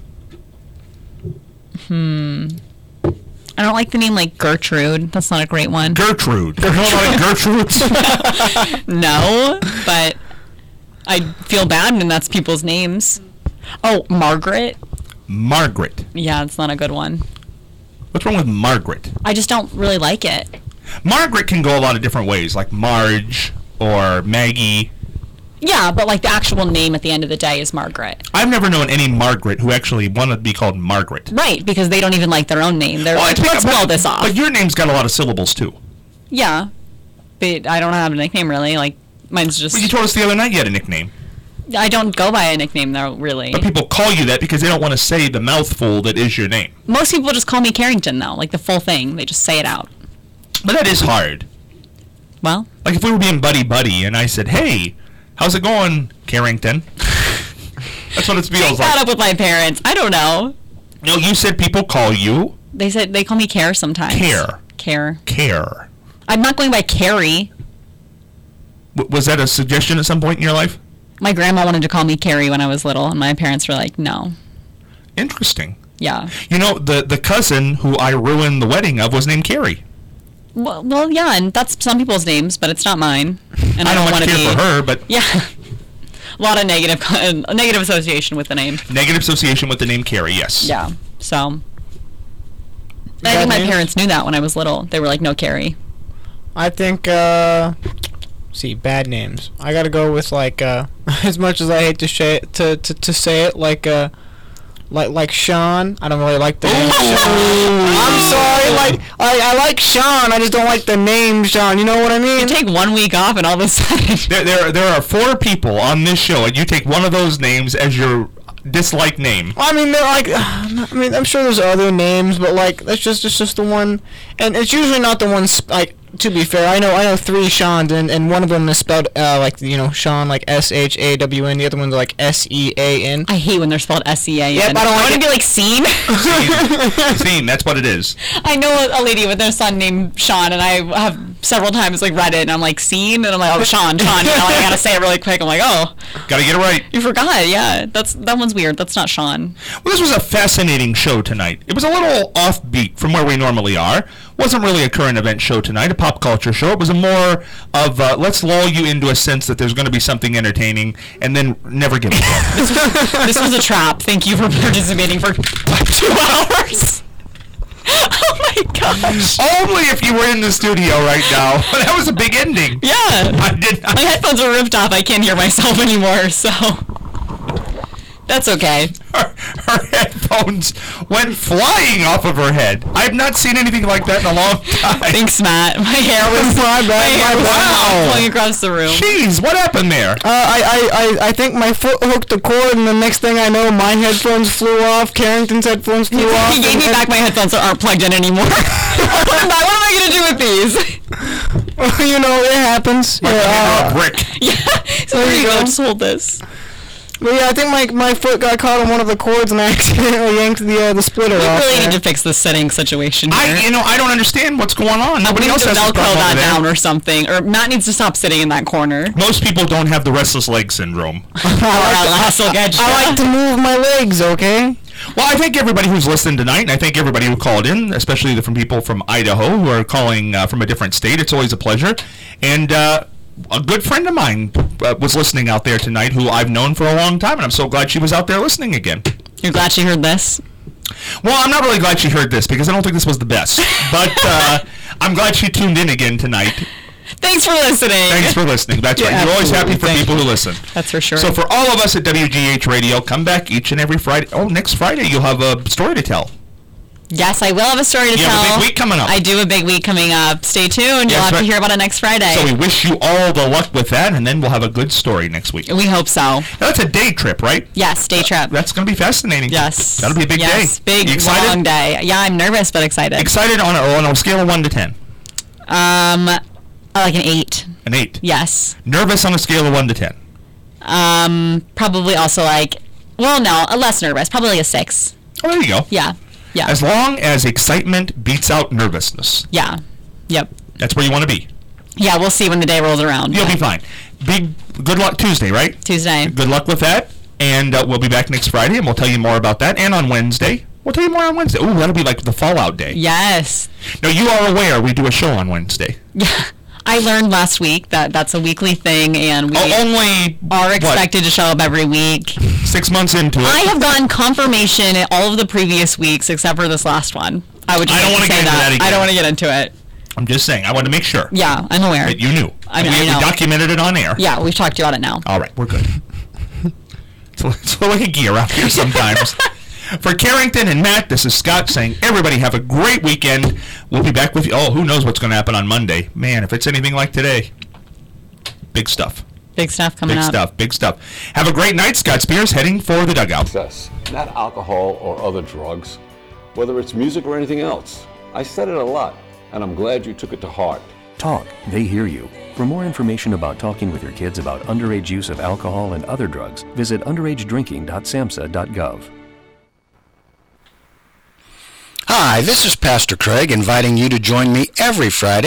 Speaker 3: Hmm. I don't like the name like Gertrude. That's not a great one.
Speaker 2: Gertrude. There's a lot of Gertrudes.
Speaker 3: No, but I feel bad when that's people's names. Oh, Margaret.
Speaker 2: Margaret.
Speaker 3: Yeah, it's not a good one.
Speaker 2: What's wrong with Margaret?
Speaker 3: I just don't really like it.
Speaker 2: Margaret can go a lot of different ways, like Marge or Maggie.
Speaker 3: Yeah, but like the actual name at the end of the day is Margaret.
Speaker 2: I've never known any Margaret who actually wanted to be called Margaret.
Speaker 3: Right, because they don't even like their own name. They're like,
Speaker 2: it's
Speaker 3: let's
Speaker 2: because-
Speaker 3: spell this off.
Speaker 2: But your name's got a lot of syllables too.
Speaker 3: Yeah, but I don't have a nickname really. Like mine's just.
Speaker 2: Well, you told us the other night you had a nickname.
Speaker 3: I don't go by a nickname though, really.
Speaker 2: But people call you that because they don't want to say the mouthful that is your name.
Speaker 3: Most people just call me Carrington though, like the full thing. They just say it out.
Speaker 2: But that is hard.
Speaker 3: Well,
Speaker 2: Like if we were being buddy-buddy and I said, hey, how's it going, Carrington? That's what it
Speaker 3: take
Speaker 2: feels
Speaker 3: that
Speaker 2: like.
Speaker 3: up with my parents. I don't know.
Speaker 2: No, you said people call you
Speaker 3: They said they call me Care sometimes.
Speaker 2: Care.
Speaker 3: Care.
Speaker 2: Care.
Speaker 3: I'm not going by Carrie.
Speaker 2: W- was that a suggestion at some point in your life?
Speaker 3: My grandma wanted to call me Carrie when I was little, and my parents were like, no.
Speaker 2: Interesting.
Speaker 3: Yeah.
Speaker 2: You know, the, the cousin who I ruined the wedding of was named Carrie.
Speaker 3: Well, well, yeah, and that's some people's names, but it's not mine. And I,
Speaker 2: I don't
Speaker 3: don't
Speaker 2: much
Speaker 3: want to
Speaker 2: care
Speaker 3: be.
Speaker 2: for her, but
Speaker 3: Yeah. A lot of negative, a negative association with the name.
Speaker 2: negative association with the name Carrie, yes.
Speaker 3: Yeah. So. I
Speaker 4: Bad
Speaker 3: think my
Speaker 4: names?
Speaker 3: parents knew that when I was little. They were like, no, Carrie.
Speaker 4: I think, uh, see, bad names. I gotta go with, like, uh, as much as I hate to, sh- to, to, to say it, like, uh, like like Sean. I don't really like the name Sean. I'm sorry, like I, I like Sean. I just don't like the name Sean. You know what I mean?
Speaker 3: You take one week off and all of a sudden.
Speaker 2: There, there, there are four people on this show, and you take one of those names as your dislike name.
Speaker 4: I mean, they're like. I mean, I'm sure there's other names, but like that's just it's just the one, and it's usually not the one sp- like. To be fair, I know I know three Seans, and, and one of them is spelled uh, like you know Sean like S H A W N. The other one's like S E A N.
Speaker 3: I hate when they're spelled S E A N.
Speaker 4: Yep, I don't
Speaker 3: I
Speaker 4: like
Speaker 3: want to be like Scene.
Speaker 2: Scene. Scene, that's what it is.
Speaker 3: I know a, a lady with their son named Sean, and I have several times like read it, and I'm like Scene, and I'm like, oh Sean, Sean. You know, I gotta say it really quick. I'm like, oh,
Speaker 2: gotta get it right.
Speaker 3: You forgot, yeah. That's that one's weird. That's not Sean.
Speaker 2: Well, this was a fascinating show tonight. It was a little offbeat from where we normally are. Wasn't really a current event show tonight, a pop culture show. It was a more of uh, let's lull you into a sense that there's going to be something entertaining, and then never give it up.
Speaker 3: this, was, this was a trap. Thank you for participating for two hours. Oh my gosh!
Speaker 2: Only if you were in the studio right now. That was a big ending.
Speaker 3: Yeah.
Speaker 2: I did. I,
Speaker 3: my headphones are ripped off. I can't hear myself anymore. So. That's okay.
Speaker 2: Her, her headphones went flying off of her head. I've not seen anything like that in a long time.
Speaker 3: Thanks, Matt. My hair was
Speaker 4: my
Speaker 3: my hair was
Speaker 2: wow.
Speaker 3: flying across the room.
Speaker 2: Jeez, what happened there?
Speaker 4: Uh, I, I, I, I think my foot hooked the cord, and the next thing I know, my headphones flew off. Carrington's headphones flew off.
Speaker 3: He gave me back my headphones that aren't plugged in anymore. What am I going to do with these?
Speaker 4: You know, it happens.
Speaker 2: My
Speaker 4: yeah,
Speaker 2: uh,
Speaker 4: uh,
Speaker 2: a brick.
Speaker 3: Yeah. So there you go. Just hold this.
Speaker 4: But yeah, I think my my foot got caught on one of the cords and I accidentally yanked the uh, the splitter
Speaker 3: we
Speaker 4: off.
Speaker 3: We really
Speaker 4: there.
Speaker 3: need to fix the setting situation here.
Speaker 2: I, you know, I don't understand what's going on. Nobody
Speaker 3: we
Speaker 2: else
Speaker 3: need to
Speaker 2: has a
Speaker 3: Velcro
Speaker 2: problem
Speaker 3: that
Speaker 2: over
Speaker 3: down
Speaker 2: there.
Speaker 3: or something. Or Matt needs to stop sitting in that corner.
Speaker 2: Most people don't have the restless leg syndrome.
Speaker 3: I'll get you.
Speaker 4: I like to move my legs, okay?
Speaker 2: Well, I thank everybody who's listened tonight, and I thank everybody who called in, especially the, from people from Idaho who are calling uh, from a different state. It's always a pleasure. And uh, a good friend of mine uh, was listening out there tonight who I've known for a long time, and I'm so glad she was out there listening again.
Speaker 3: You're glad she heard this?
Speaker 2: Well, I'm not really glad she heard this because I don't think this was the best. But uh, I'm glad she tuned in again tonight.
Speaker 3: Thanks for listening.
Speaker 2: Thanks for listening. That's
Speaker 4: Yeah,
Speaker 2: right. You're always happy for
Speaker 4: absolutely.
Speaker 2: people who listen.
Speaker 3: That's for sure.
Speaker 2: So for all of us at W G H Radio, come back each and every Friday. Oh, next Friday you'll have a story to tell.
Speaker 3: Yes, I will have a story to
Speaker 2: You
Speaker 3: tell.
Speaker 2: have a big week coming up.
Speaker 3: I do a big week coming up. Stay tuned. You'll
Speaker 2: Yes,
Speaker 3: have
Speaker 2: right.
Speaker 3: to hear about it next Friday.
Speaker 2: So we wish you all the luck with that, and then we'll have a good story next week.
Speaker 3: We hope so.
Speaker 2: Now, that's a day trip, right?
Speaker 3: Yes, day trip.
Speaker 2: That's going to be fascinating.
Speaker 3: Yes.
Speaker 2: That'll be a big
Speaker 3: yes,
Speaker 2: day.
Speaker 3: big,
Speaker 2: You excited?
Speaker 3: long day. Yeah, I'm nervous, but excited.
Speaker 2: Excited on a, on a scale of one to ten.
Speaker 3: Um, like an eight.
Speaker 2: An eight.
Speaker 3: Yes.
Speaker 2: Nervous on a scale of one to ten.
Speaker 3: Um, probably also like, well, no, a less nervous. Probably like a six.
Speaker 2: Oh, there you go.
Speaker 3: Yeah. Yeah.
Speaker 2: As long as excitement beats out nervousness.
Speaker 3: Yeah. Yep.
Speaker 2: That's where you want to be.
Speaker 3: Yeah, we'll see when the day rolls around.
Speaker 2: You'll be fine. Big good luck Tuesday, right?
Speaker 3: Tuesday.
Speaker 2: Good luck with that. And uh, we'll be back next Friday, and we'll tell you more about that. And on Wednesday. We'll tell you more on Wednesday. Ooh, that'll be like the Fallout Day.
Speaker 3: Yes.
Speaker 2: Now, you are aware we do a show on Wednesday.
Speaker 3: Yeah. I learned last week that that's a weekly thing, and we
Speaker 2: Oh, only,
Speaker 3: are expected
Speaker 2: what,
Speaker 3: to show up every week.
Speaker 2: six months into it.
Speaker 3: I have gotten confirmation in all of the previous weeks except for this last one. I would just
Speaker 2: I don't
Speaker 3: like
Speaker 2: wanna
Speaker 3: to say
Speaker 2: get into that again.
Speaker 3: I don't want to get into it.
Speaker 2: I'm just saying. I wanted to make sure
Speaker 3: Yeah, I'm aware.
Speaker 2: that you knew.
Speaker 3: I mean,
Speaker 2: we,
Speaker 3: I know.
Speaker 2: we documented it on air.
Speaker 3: Yeah, we've talked about it now.
Speaker 2: All right, we're good. it's, a, it's a little like a gear out here sometimes. For Carrington and Matt, this is Scott saying, everybody have a great weekend. We'll be back with you. Oh, who knows what's going to happen on Monday. Man, if it's anything like today, big stuff.
Speaker 3: Big stuff coming
Speaker 2: Big
Speaker 3: up.
Speaker 2: stuff, big stuff. Have a great night. Scott Spears heading for the dugout.
Speaker 6: Success, not alcohol or other drugs, whether it's music or anything else. I said it a lot, and I'm glad you took it to heart.
Speaker 7: Talk, they hear you. For more information about talking with your kids about underage use of alcohol and other drugs, visit underage drinking dot samhsa dot gov.
Speaker 8: Hi, this is Pastor Craig inviting you to join me every Friday